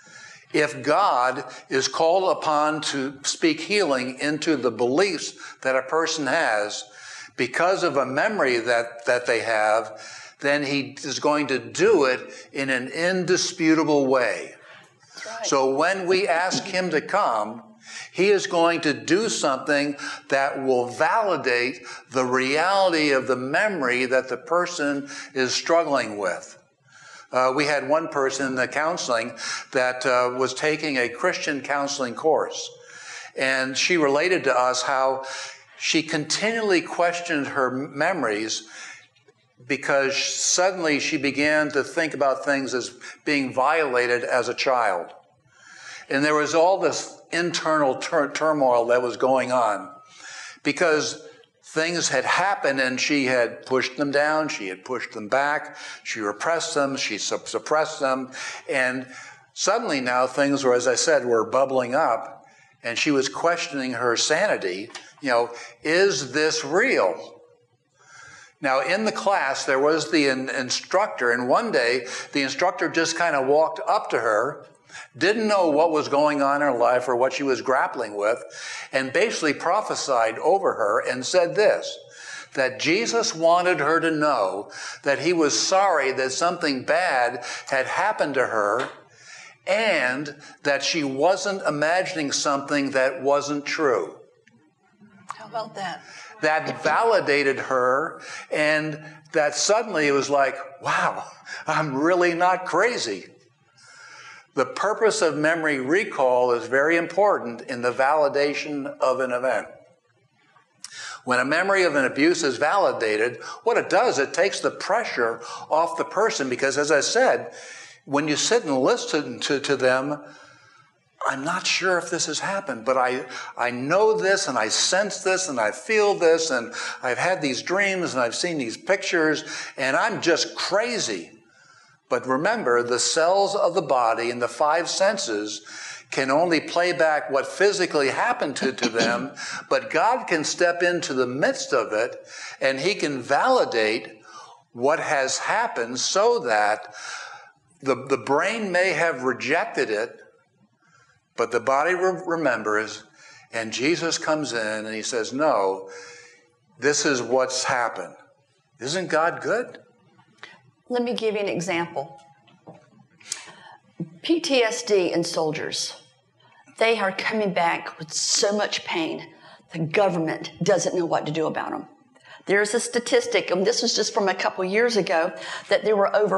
If God is called upon to speak healing into the beliefs that a person has because of a memory that they have, then he is going to do it in an indisputable way. That's right. So when we ask him to come, he is going to do something that will validate the reality of the memory that the person is struggling with. We had one person in the counseling that was taking a Christian counseling course. And she related to us how she continually questioned her memories because suddenly she began to think about things as being violated as a child. And there was all this internal turmoil that was going on because things had happened and she had pushed them down, she had pushed them back, she repressed them, she suppressed them, and suddenly now things were, as I said, were bubbling up, and she was questioning her sanity. Is this real? Now, in the class, there was the instructor, and one day the instructor just kind of walked up to her, didn't know what was going on in her life or what she was grappling with, and basically prophesied over her and said this, that Jesus wanted her to know that he was sorry that something bad had happened to her and that she wasn't imagining something that wasn't true. How about that? That validated her, and that suddenly it was like, wow, I'm really not crazy. The purpose of memory recall is very important in the validation of an event. When a memory of an abuse is validated, what it does, it takes the pressure off the person because, as I said, when you sit and listen to them, I'm not sure if this has happened, but I know this and I sense this and I feel this and I've had these dreams and I've seen these pictures and I'm just crazy. But remember, the cells of the body and the five senses can only play back what physically happened to them, but God can step into the midst of it and he can validate what has happened so that the brain may have rejected it, but the body remembers, and Jesus comes in and he says, no, this is what's happened. Isn't God good? Let me give you an example. PTSD in soldiers. They are coming back with so much pain. The government doesn't know what to do about them. There's a statistic, and this was just from a couple years ago, that there were over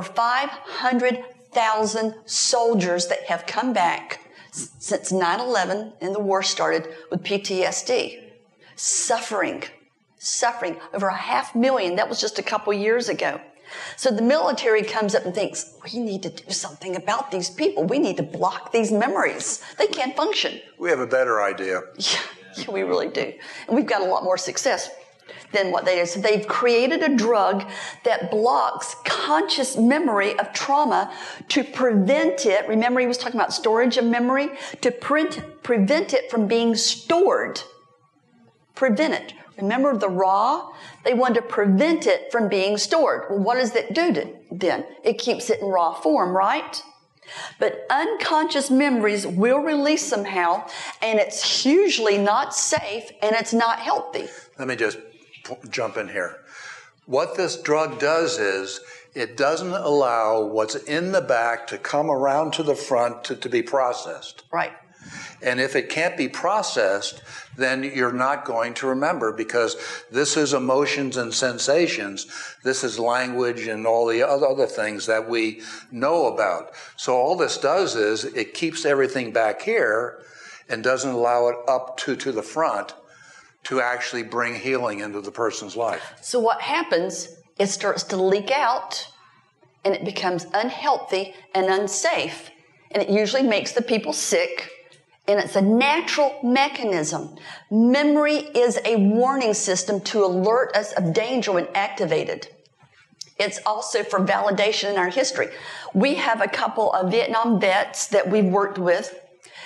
500,000 soldiers that have come back since 9/11 and the war started with PTSD. Suffering. Over 500,000. That was just a couple years ago. So the military comes up and thinks, we need to do something about these people. We need to block these memories. They can't function. We have a better idea. Yeah, we really do. And we've got a lot more success than what they do. So they've created a drug that blocks conscious memory of trauma to prevent it. Remember, he was talking about storage of memory? To prevent it from being stored. Prevent it. Remember the raw? They want to prevent it from being stored. Well, what does it do then? It keeps it in raw form, right? But unconscious memories will release somehow, and it's usually not safe, and it's not healthy. Let me just jump in here. What this drug does is it doesn't allow what's in the back to come around to the front to be processed. Right. And if it can't be processed, then you're not going to remember because this is emotions and sensations. This is language and all the other things that we know about. So all this does is it keeps everything back here and doesn't allow it up to the front to actually bring healing into the person's life. So what happens, it starts to leak out and it becomes unhealthy and unsafe. And it usually makes the people sick. And it's a natural mechanism. Memory is a warning system to alert us of danger when activated. It's also for validation in our history. We have a couple of Vietnam vets that we've worked with.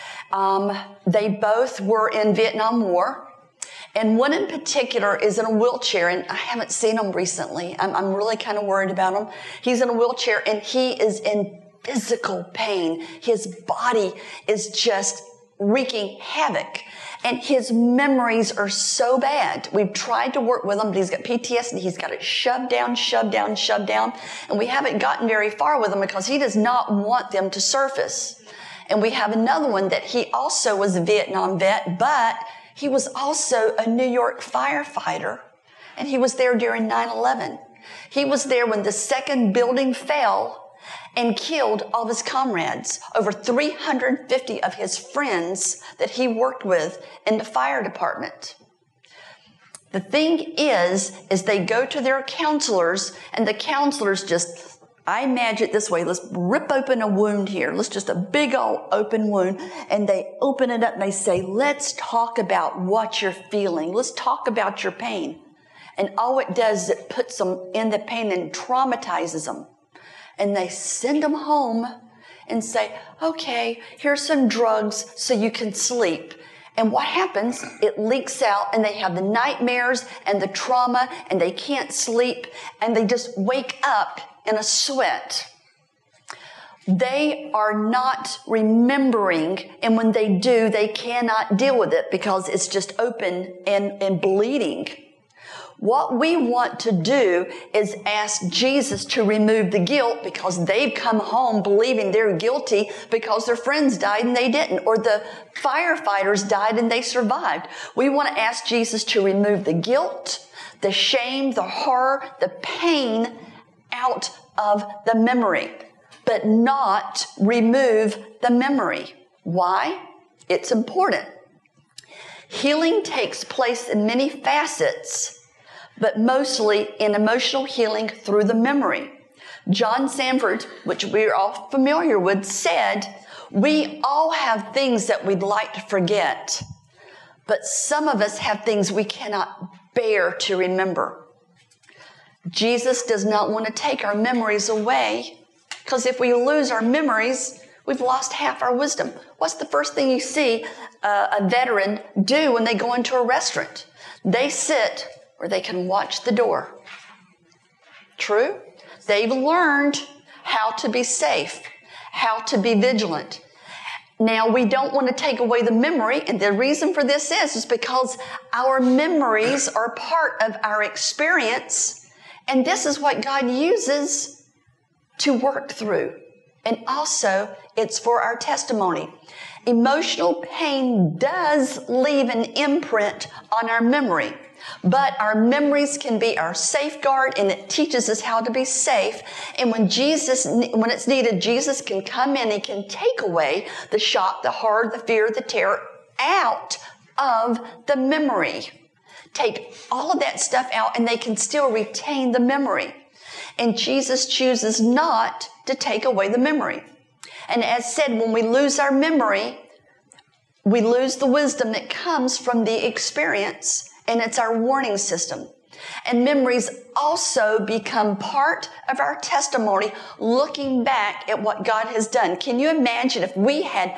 They both were in Vietnam War. And one in particular is in a wheelchair, and I haven't seen him recently. I'm really kind of worried about him. He's in a wheelchair, and he is in physical pain. His body is just wreaking havoc. And his memories are so bad. We've tried to work with him, but he's got PTSD. He's got it shoved down. And we haven't gotten very far with him because he does not want them to surface. And we have another one that he also was a Vietnam vet, but he was also a New York firefighter. And he was there during 9/11. He was there when the second building fell and killed all of his comrades, over 350 of his friends that he worked with in the fire department. The thing is they go to their counselors, and the counselors just, I imagine it this way, let's rip open a wound here. Let's just a big old open wound. And they open it up and they say, let's talk about what you're feeling. Let's talk about your pain. And all it does is it puts them in the pain and traumatizes them. And they send them home and say, okay, here's some drugs so you can sleep. And what happens? It leaks out and they have the nightmares and the trauma and they can't sleep and they just wake up in a sweat. They are not remembering, and when they do, they cannot deal with it because it's just open and bleeding. What we want to do is ask Jesus to remove the guilt because they've come home believing they're guilty because their friends died and they didn't, or the firefighters died and they survived. We want to ask Jesus to remove the guilt, the shame, the horror, the pain out of the memory, but not remove the memory. Why? It's important. Healing takes place in many facets, but mostly in emotional healing through the memory. John Sanford, which we're all familiar with, said, we all have things that we'd like to forget, but some of us have things we cannot bear to remember. Jesus does not want to take our memories away, because if we lose our memories, we've lost half our wisdom. What's the first thing you see a veteran do when they go into a restaurant? They sit where they can watch the door. True? They've learned how to be safe, how to be vigilant. Now, we don't want to take away the memory, and the reason for this is because our memories are part of our experience, and this is what God uses to work through. And also, it's for our testimony. Emotional pain does leave an imprint on our memory. But our memories can be our safeguard, and it teaches us how to be safe. And when it's needed, Jesus can come in and can take away the shock, the horror, the fear, the terror out of the memory. Take all of that stuff out, and they can still retain the memory. And Jesus chooses not to take away the memory. And as said, when we lose our memory, we lose the wisdom that comes from the experience. And it's our warning system. And memories also become part of our testimony, looking back at what God has done. Can you imagine if we had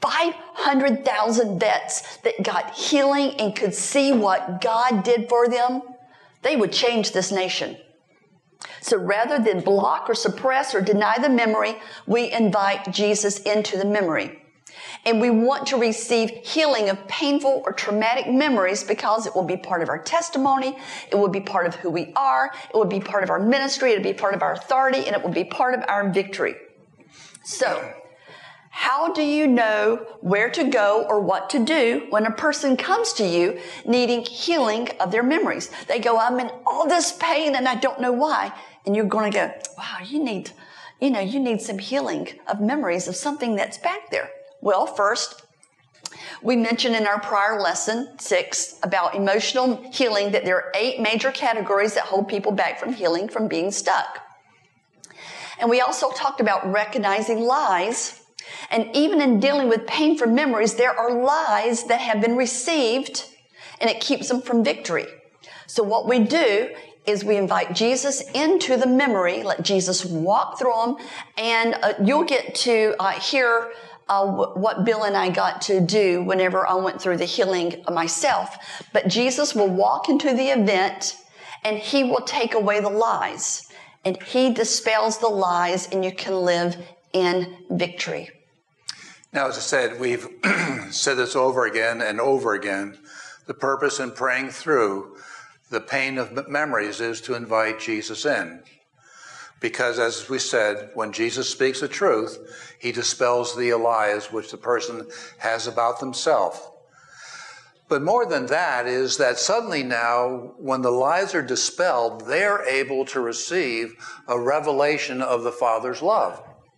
500,000 vets that got healing and could see what God did for them? They would change this nation. So rather than block or suppress or deny the memory, we invite Jesus into the memory. And we want to receive healing of painful or traumatic memories because it will be part of our testimony. It will be part of who we are. It will be part of our ministry. It will be part of our authority, and it will be part of our victory. So, how do you know where to go or what to do when a person comes to you needing healing of their memories? They go, I'm in all this pain and I don't know why. And you're going to go, wow, you need some healing of memories of something that's back there. Well, first, we mentioned in our prior lesson 6 about emotional healing that there are 8 major categories that hold people back from healing, from being stuck. And we also talked about recognizing lies. And even in dealing with pain from memories, there are lies that have been received, and it keeps them from victory. So what we do is we invite Jesus into the memory, let Jesus walk through them, and you'll get to hear what Bill and I got to do whenever I went through the healing myself. But Jesus will walk into the event and he will take away the lies. And he dispels the lies, and you can live in victory. Now, as I said, we've said this over again and over again. The purpose in praying through the pain of memories is to invite Jesus in. Because, as we said, when Jesus speaks the truth, he dispels the lies which the person has about themselves. But more than that is that suddenly now, when the lies are dispelled, they're able to receive a revelation of the Father's love.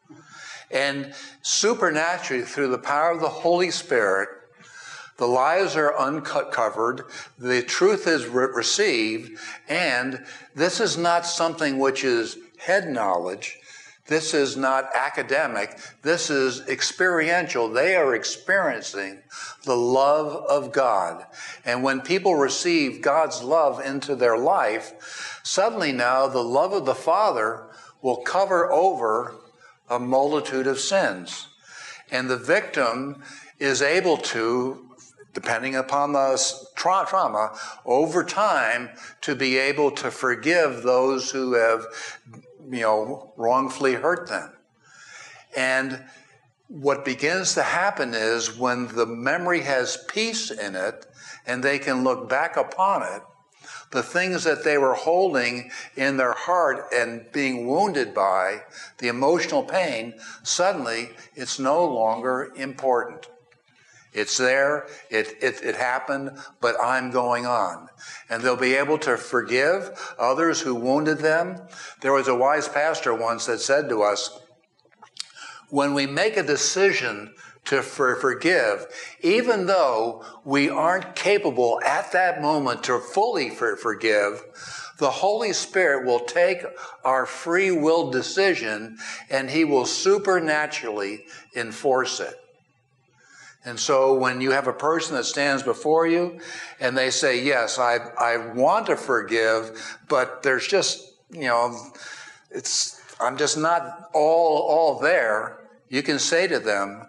And supernaturally, through the power of the Holy Spirit, the lies are uncovered, the truth is received, and this is not something which is head knowledge. This is not academic. This is experiential. They are experiencing the love of God. And when people receive God's love into their life, suddenly now the love of the Father will cover over a multitude of sins. And the victim is able to, depending upon the trauma, over time, to be able to forgive those who have, wrongfully hurt them. And what begins to happen is when the memory has peace in it and they can look back upon it, the things that they were holding in their heart and being wounded by, the emotional pain, suddenly it's no longer important. It's there, it happened, but I'm going on. And they'll be able to forgive others who wounded them. There was a wise pastor once that said to us, when we make a decision to forgive, even though we aren't capable at that moment to fully forgive, the Holy Spirit will take our free will decision and He will supernaturally enforce it. And so when you have a person that stands before you and they say, yes, I want to forgive, but there's just, I'm just not all there. You can say to them,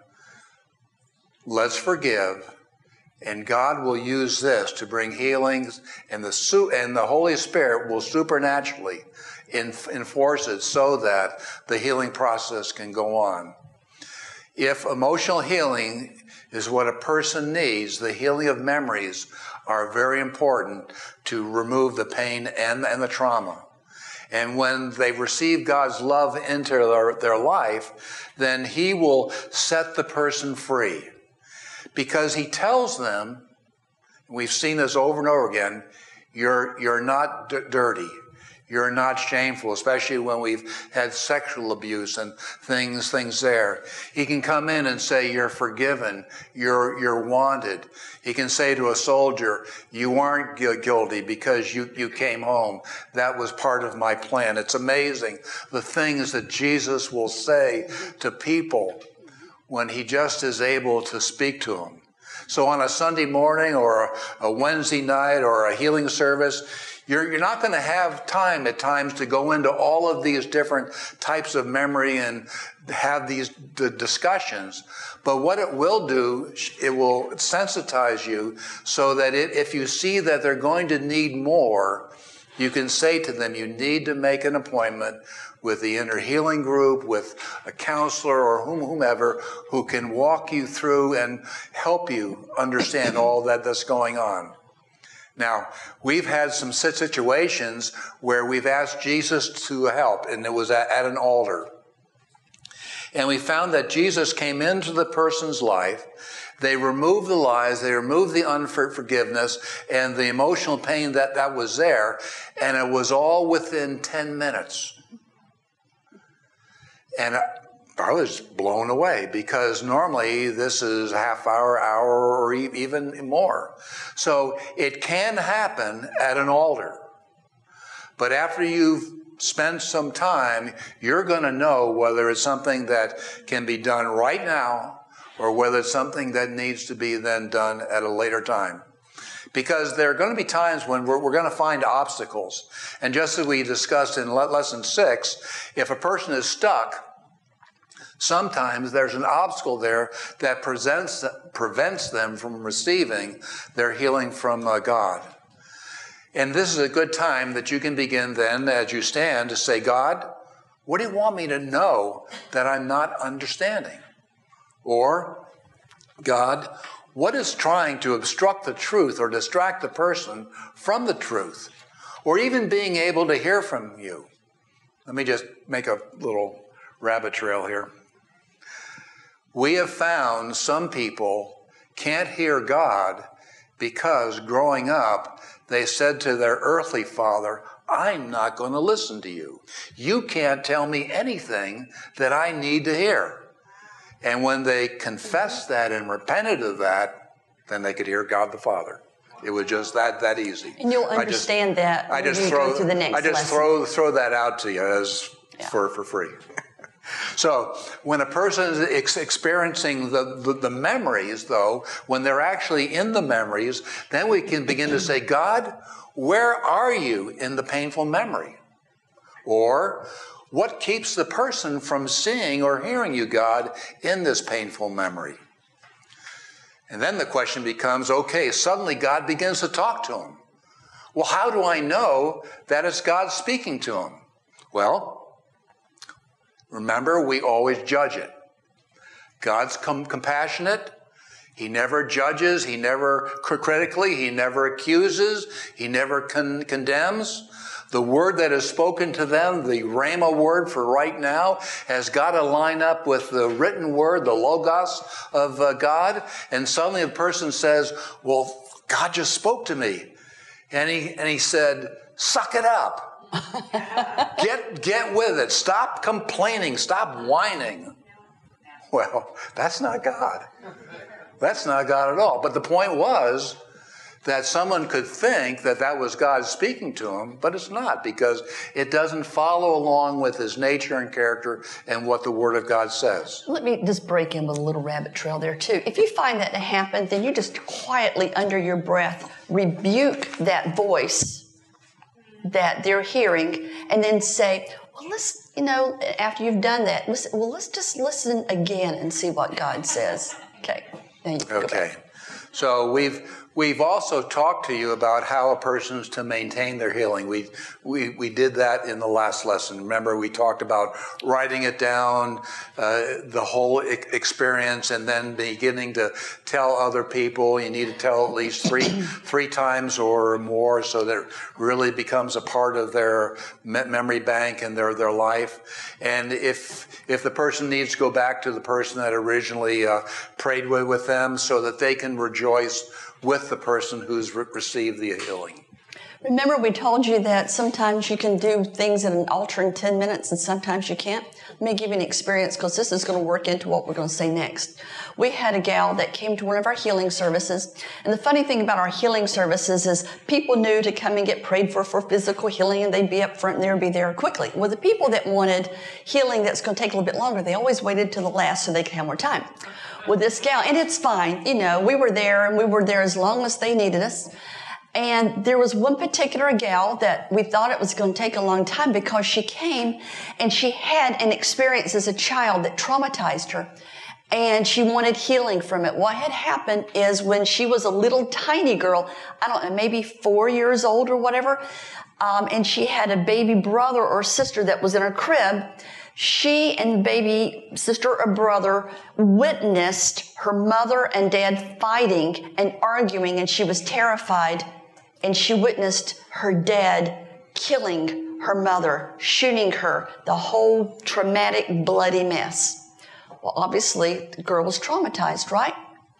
let's forgive, and God will use this to bring healings, and the Holy Spirit will supernaturally enforce it so that the healing process can go on. If emotional healing is what a person needs, the healing of memories are very important to remove the pain and the trauma. And when they receive God's love into their life, then He will set the person free. Because He tells them, we've seen this over and over again, you're not dirty. You're not shameful, especially when we've had sexual abuse and things there. He can come in and say, you're forgiven. You're wanted. He can say to a soldier, you aren't guilty because you came home. That was part of my plan. It's amazing the things that Jesus will say to people when He just is able to speak to them. So on a Sunday morning or a Wednesday night or a healing service, you're not going to have time at times to go into all of these different types of memory and have these discussions. But what it will do, it will sensitize you so that if you see that they're going to need more, you can say to them, you need to make an appointment with the inner healing group, with a counselor or whomever who can walk you through and help you understand all that's going on. Now, we've had some situations where we've asked Jesus to help, and it was at an altar. And we found that Jesus came into the person's life. They removed the lies, they removed the unforgiveness, and the emotional pain that was there, and it was all within 10 minutes. And I was blown away because normally this is a half hour, or even more. So it can happen at an altar. But after you've spent some time, you're going to know whether it's something that can be done right now or whether it's something that needs to be then done at a later time. Because there are going to be times when we're going to find obstacles. And just as we discussed in lesson 6, if a person is stuck, sometimes there's an obstacle there that prevents them from receiving their healing from God. And this is a good time that you can begin then, as you stand, to say, God, what do you want me to know that I'm not understanding? Or, God, what is trying to obstruct the truth or distract the person from the truth? Or even being able to hear from you? Let me just make a little rabbit trail here. We have found some people can't hear God because growing up, they said to their earthly father, I'm not going to listen to you. You can't tell me anything that I need to hear. And when they confessed that and repented of that, then they could hear God the Father. It was just that easy. And you'll understand that when you go to the next lesson. I just throw that out to you as for free. So when a person is experiencing the memories, though, when they're actually in the memories, then we can begin to say, God, where are you in the painful memory? Or what keeps the person from seeing or hearing you, God, in this painful memory? And then the question becomes, okay, suddenly God begins to talk to him. Well, how do I know that it's God speaking to him? Well, remember, we always judge it. God's compassionate. He never judges. He never critically. He never accuses. He never condemns. The word that is spoken to them, the Rhema word for right now, has got to line up with the written word, the Logos of God. And suddenly a person says, well, God just spoke to me. And he said, suck it up. Get with it. Stop complaining. Stop whining. Well, that's not God. That's not God at all. But the point was that someone could think that that was God speaking to him, but it's not, because it doesn't follow along with his nature and character and what the Word of God says. Let me just break in with a little rabbit trail there, too. If you find that to happen, then you just quietly, under your breath, rebuke that voice that they're hearing, and then say, well, let's, after you've done that, let's just listen again and see what God says. Okay. Then you can go back. So we've also talked to you about how a person's to maintain their healing. We did that in the last lesson. Remember, we talked about writing it down, the whole experience, and then beginning to tell other people. You need to tell at least three times or more, so that it really becomes a part of their memory bank and their life. And if the person needs to go back to the person that originally prayed with them, so that they can rejoice with the person who's received the healing. Remember, we told you that sometimes you can do things at an altar in 10 minutes and sometimes you can't? Let me give you an experience, because this is going to work into what we're going to say next. We had a gal that came to one of our healing services, and the funny thing about our healing services is people knew to come and get prayed for physical healing, and they'd be up front and they'd be there quickly. Well, the people that wanted healing that's going to take a little bit longer, they always waited till the last so they could have more time. With this gal, and it's fine, we were there as long as they needed us. And there was one particular gal that we thought it was going to take a long time, because she came and she had an experience as a child that traumatized her, and she wanted healing from it. What had happened is, when she was a little tiny girl, I don't know, maybe 4 years old or whatever, and she had a baby brother or sister that was in her crib, she and baby sister or brother witnessed her mother and dad fighting and arguing, and she was terrified. And she witnessed her dad killing her mother, shooting her, the whole traumatic, bloody mess. Well, obviously, the girl was traumatized, right?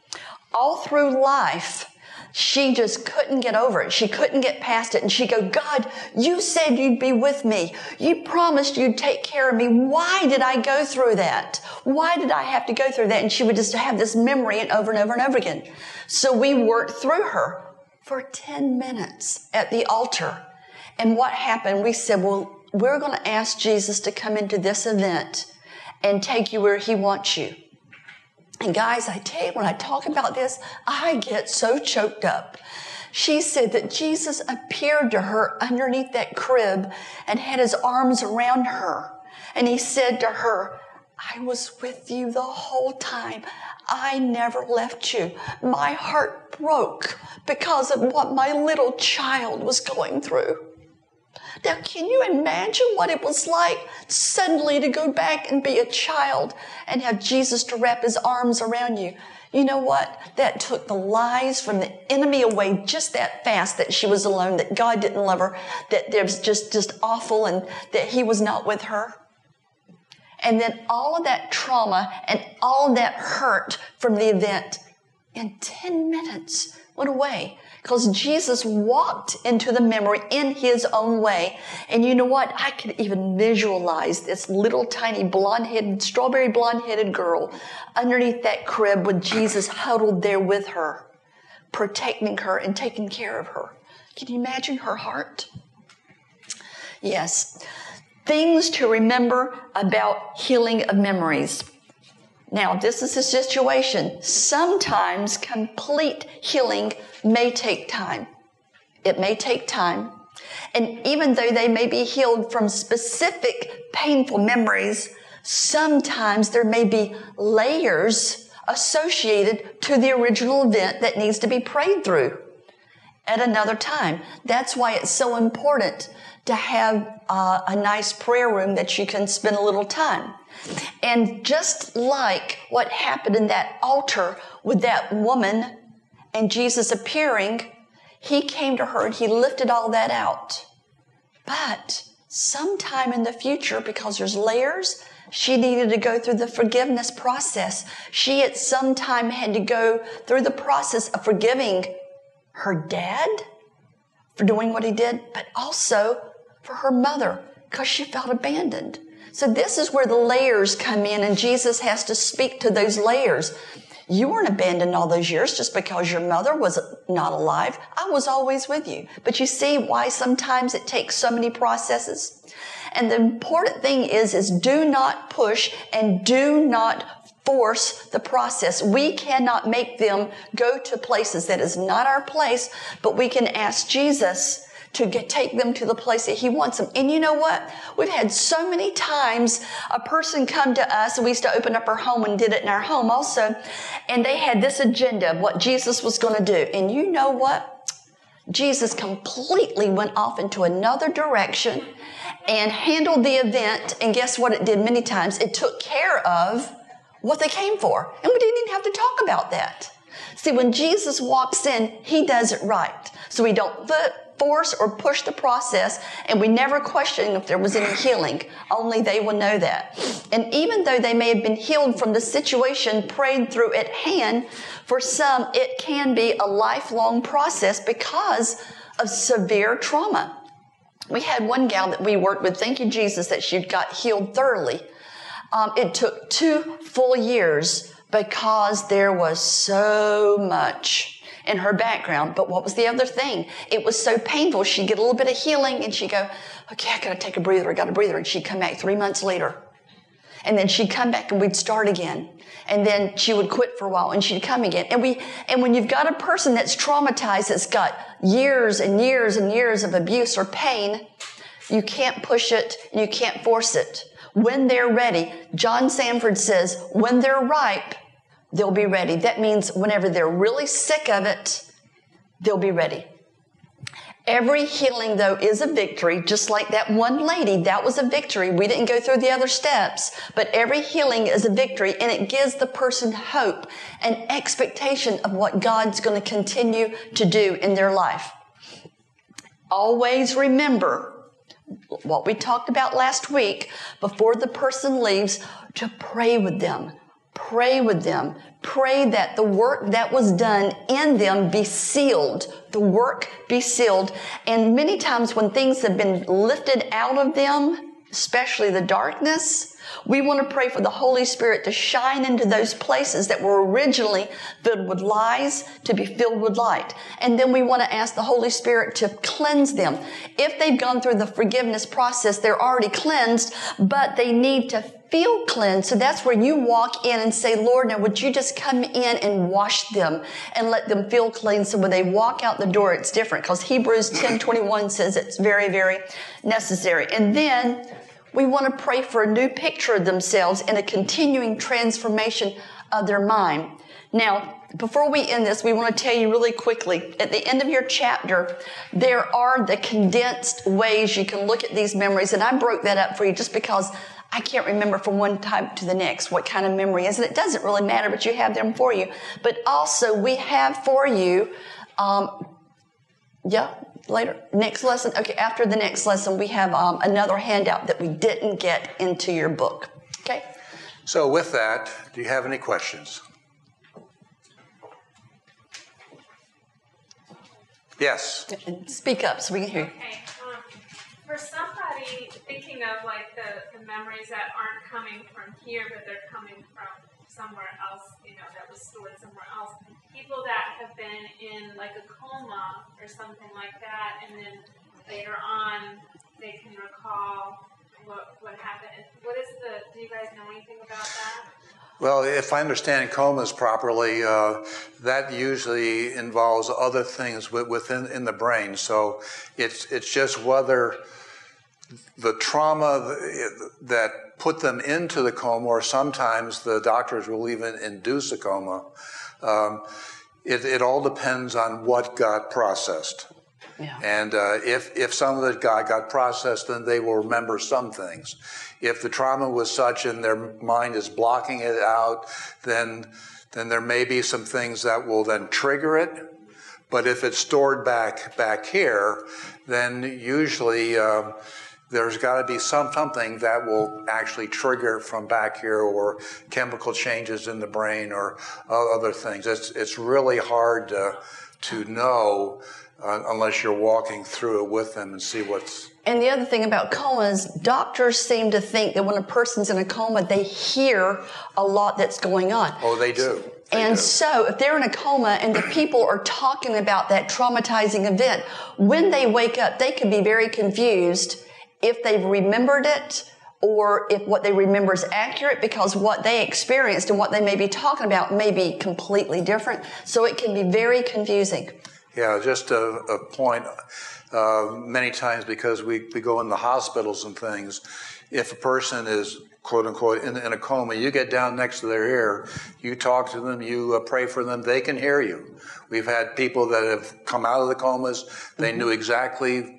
All through life, she just couldn't get over it. She couldn't get past it. And she'd go, God, you said you'd be with me. You promised you'd take care of me. Why did I go through that? Why did I have to go through that? And she would just have this memory and over and over and over again. So we worked through her for 10 minutes at the altar. And what happened? We said, well, we're going to ask Jesus to come into this event and take you where he wants you. And guys, I tell you, when I talk about this, I get so choked up. She said that Jesus appeared to her underneath that crib and had his arms around her. And he said to her, I was with you the whole time. I never left you. My heart broke because of what my little child was going through. Now, can you imagine what it was like suddenly to go back and be a child and have Jesus to wrap his arms around you? You know what? That took the lies from the enemy away just that fast, that she was alone, that God didn't love her, that there was just awful, and that he was not with her. And then all of that trauma and all of that hurt from the event, in 10 minutes, What a way. Because Jesus walked into the memory in his own way. And you know what? I could even visualize this little tiny strawberry blonde-headed girl underneath that crib with Jesus huddled there with her, protecting her and taking care of her. Can you imagine her heart? Yes. Things to remember about healing of memories. Now, this is a situation. Sometimes complete healing may take time. It may take time. And even though they may be healed from specific painful memories, sometimes there may be layers associated to the original event that needs to be prayed through at another time. That's why it's so important to have a nice prayer room that you can spend a little time. And just like what happened in that altar with that woman and Jesus appearing, he came to her and he lifted all that out. But sometime in the future, because there's layers, she needed to go through the forgiveness process. She at some time had to go through the process of forgiving her dad for doing what he did, but also for her mother because she felt abandoned. So this is where the layers come in, and Jesus has to speak to those layers. You weren't abandoned all those years just because your mother was not alive. I was always with you. But you see why sometimes it takes so many processes? And the important thing is do not push and do not force the process. We cannot make them go to places that is not our place, but we can ask Jesus to take them to the place that he wants them. And you know what? We've had so many times a person come to us, and we used to open up our home and did it in our home also, and they had this agenda of what Jesus was going to do. And you know what? Jesus completely went off into another direction and handled the event, and guess what it did many times? It took care of what they came for. And we didn't even have to talk about that. See, when Jesus walks in, he does it right. So we don't force or push the process, and we never question if there was any healing. Only they will know that. And even though they may have been healed from the situation prayed through at hand, for some it can be a lifelong process because of severe trauma. We had one gal that we worked with, thank you Jesus, that she got healed thoroughly. It took 2 full years because there was so much in her background. But what was the other thing? It was so painful. She'd get a little bit of healing and she'd go, okay, I got to take a breather. I got a breather. And she'd come back 3 months later. And then she'd come back and we'd start again. And then she would quit for a while and she'd come again. And when you've got a person that's traumatized, that's got years and years and years of abuse or pain, you can't push it and you can't force it. When they're ready, John Sanford says, when they're ripe, they'll be ready. That means whenever they're really sick of it, they'll be ready. Every healing, though, is a victory. Just like that one lady, that was a victory. We didn't go through the other steps, but every healing is a victory, and it gives the person hope and expectation of what God's going to continue to do in their life. Always remember what we talked about last week, before the person leaves, to pray with them. Pray with them. Pray that the work that was done in them be sealed. The work be sealed. And many times when things have been lifted out of them, especially the darkness, we want to pray for the Holy Spirit to shine into those places that were originally filled with lies to be filled with light. And then we want to ask the Holy Spirit to cleanse them. If they've gone through the forgiveness process, they're already cleansed, but they need to feel cleansed. So that's where you walk in and say, Lord, now would you just come in and wash them and let them feel clean. So when they walk out the door, it's different, because Hebrews 10:21 says it's very, very necessary. And then we want to pray for a new picture of themselves and a continuing transformation of their mind. Now, before we end this, we want to tell you really quickly, at the end of your chapter, there are the condensed ways you can look at these memories. And I broke that up for you just because I can't remember from one time to the next what kind of memory is. And it doesn't really matter, but you have them for you. But also, we have for you, later, next lesson. Okay, after the next lesson, we have another handout that we didn't get into your book. Okay? So with that, do you have any questions? Yes. Speak up so we can hear you. Okay. For somebody thinking of like the memories that aren't coming from here, but they're coming from somewhere else, that was stored somewhere else. People that have been in like a coma or something like that, and then later on they can recall what happened. Do you guys know anything about that? Well, if I understand comas properly, that usually involves other things within the brain. So it's just whether the trauma that put them into the coma, or sometimes the doctors will even induce a coma. It all depends on what got processed. Yeah. And if some of it got processed, then they will remember some things. If the trauma was such and their mind is blocking it out, then there may be some things that will then trigger it. But if it's stored back here, then usually there's got to be something that will actually trigger it from back here, or chemical changes in the brain or other things. It's really hard to know unless you're walking through it with them and see what's... And the other thing about comas, doctors seem to think that when a person's in a coma, they hear a lot that's going on. Oh, they do. So if they're in a coma and the people are talking about that traumatizing event, when they wake up, they can be very confused if they've remembered it or if what they remember is accurate, because what they experienced and what they may be talking about may be completely different. So it can be very confusing. Yeah, just a point. Many times, because we go in the hospitals and things, if a person is, quote unquote, in a coma, you get down next to their ear, you talk to them, you pray for them, they can hear you. We've had people that have come out of the comas, they knew exactly.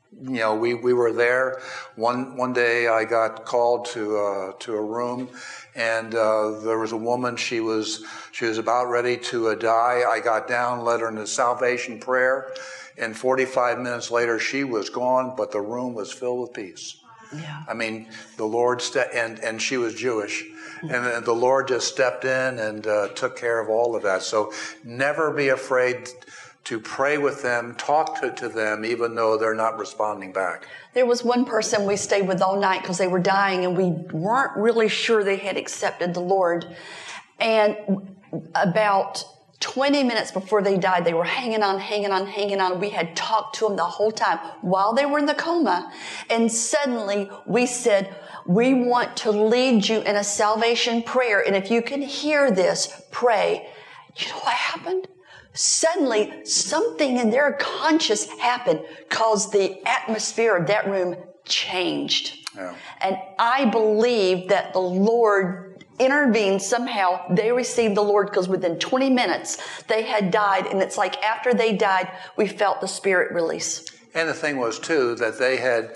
We were there. One day I got called to a room, and there was a woman. She was about ready to die. I got down, led her into salvation prayer, and 45 minutes later she was gone, but the room was filled with peace. Yeah. I mean, the Lord and she was Jewish, and the Lord just stepped in and took care of all of that. So never be afraid to pray with them, talk to them, even though they're not responding back. There was one person we stayed with all night because they were dying and we weren't really sure they had accepted the Lord. And about 20 minutes before they died, they were hanging on. We had talked to them the whole time while they were in the coma. And suddenly we said, we want to lead you in a salvation prayer. And if you can hear this, pray. You know what happened? Suddenly, something in their conscious happened because the atmosphere of that room changed. Yeah. And I believe that the Lord intervened somehow. They received the Lord because within 20 minutes they had died. And it's like after they died, we felt the Spirit release. And the thing was, too, that they had...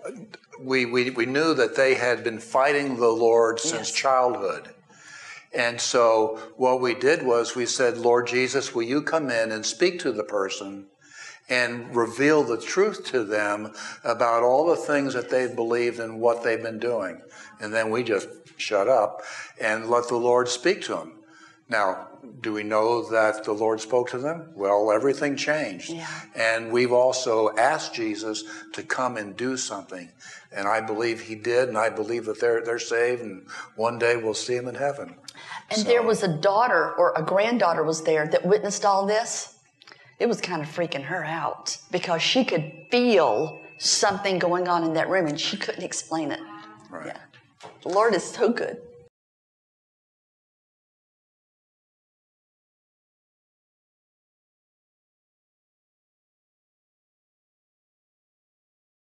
We knew that they had been fighting the Lord since childhood. And so what we did was we said, Lord Jesus, will you come in and speak to the person and reveal the truth to them about all the things that they've believed and what they've been doing. And then we just shut up and let the Lord speak to them. Now, do we know that the Lord spoke to them? Well, everything changed. Yeah. And we've also asked Jesus to come and do something. And I believe he did, and I believe that they're saved, and one day we'll see him in heaven. And there was a daughter or a granddaughter was there that witnessed all this. It was kind of freaking her out because she could feel something going on in that room and she couldn't explain it. Right. Yeah. The Lord is so good.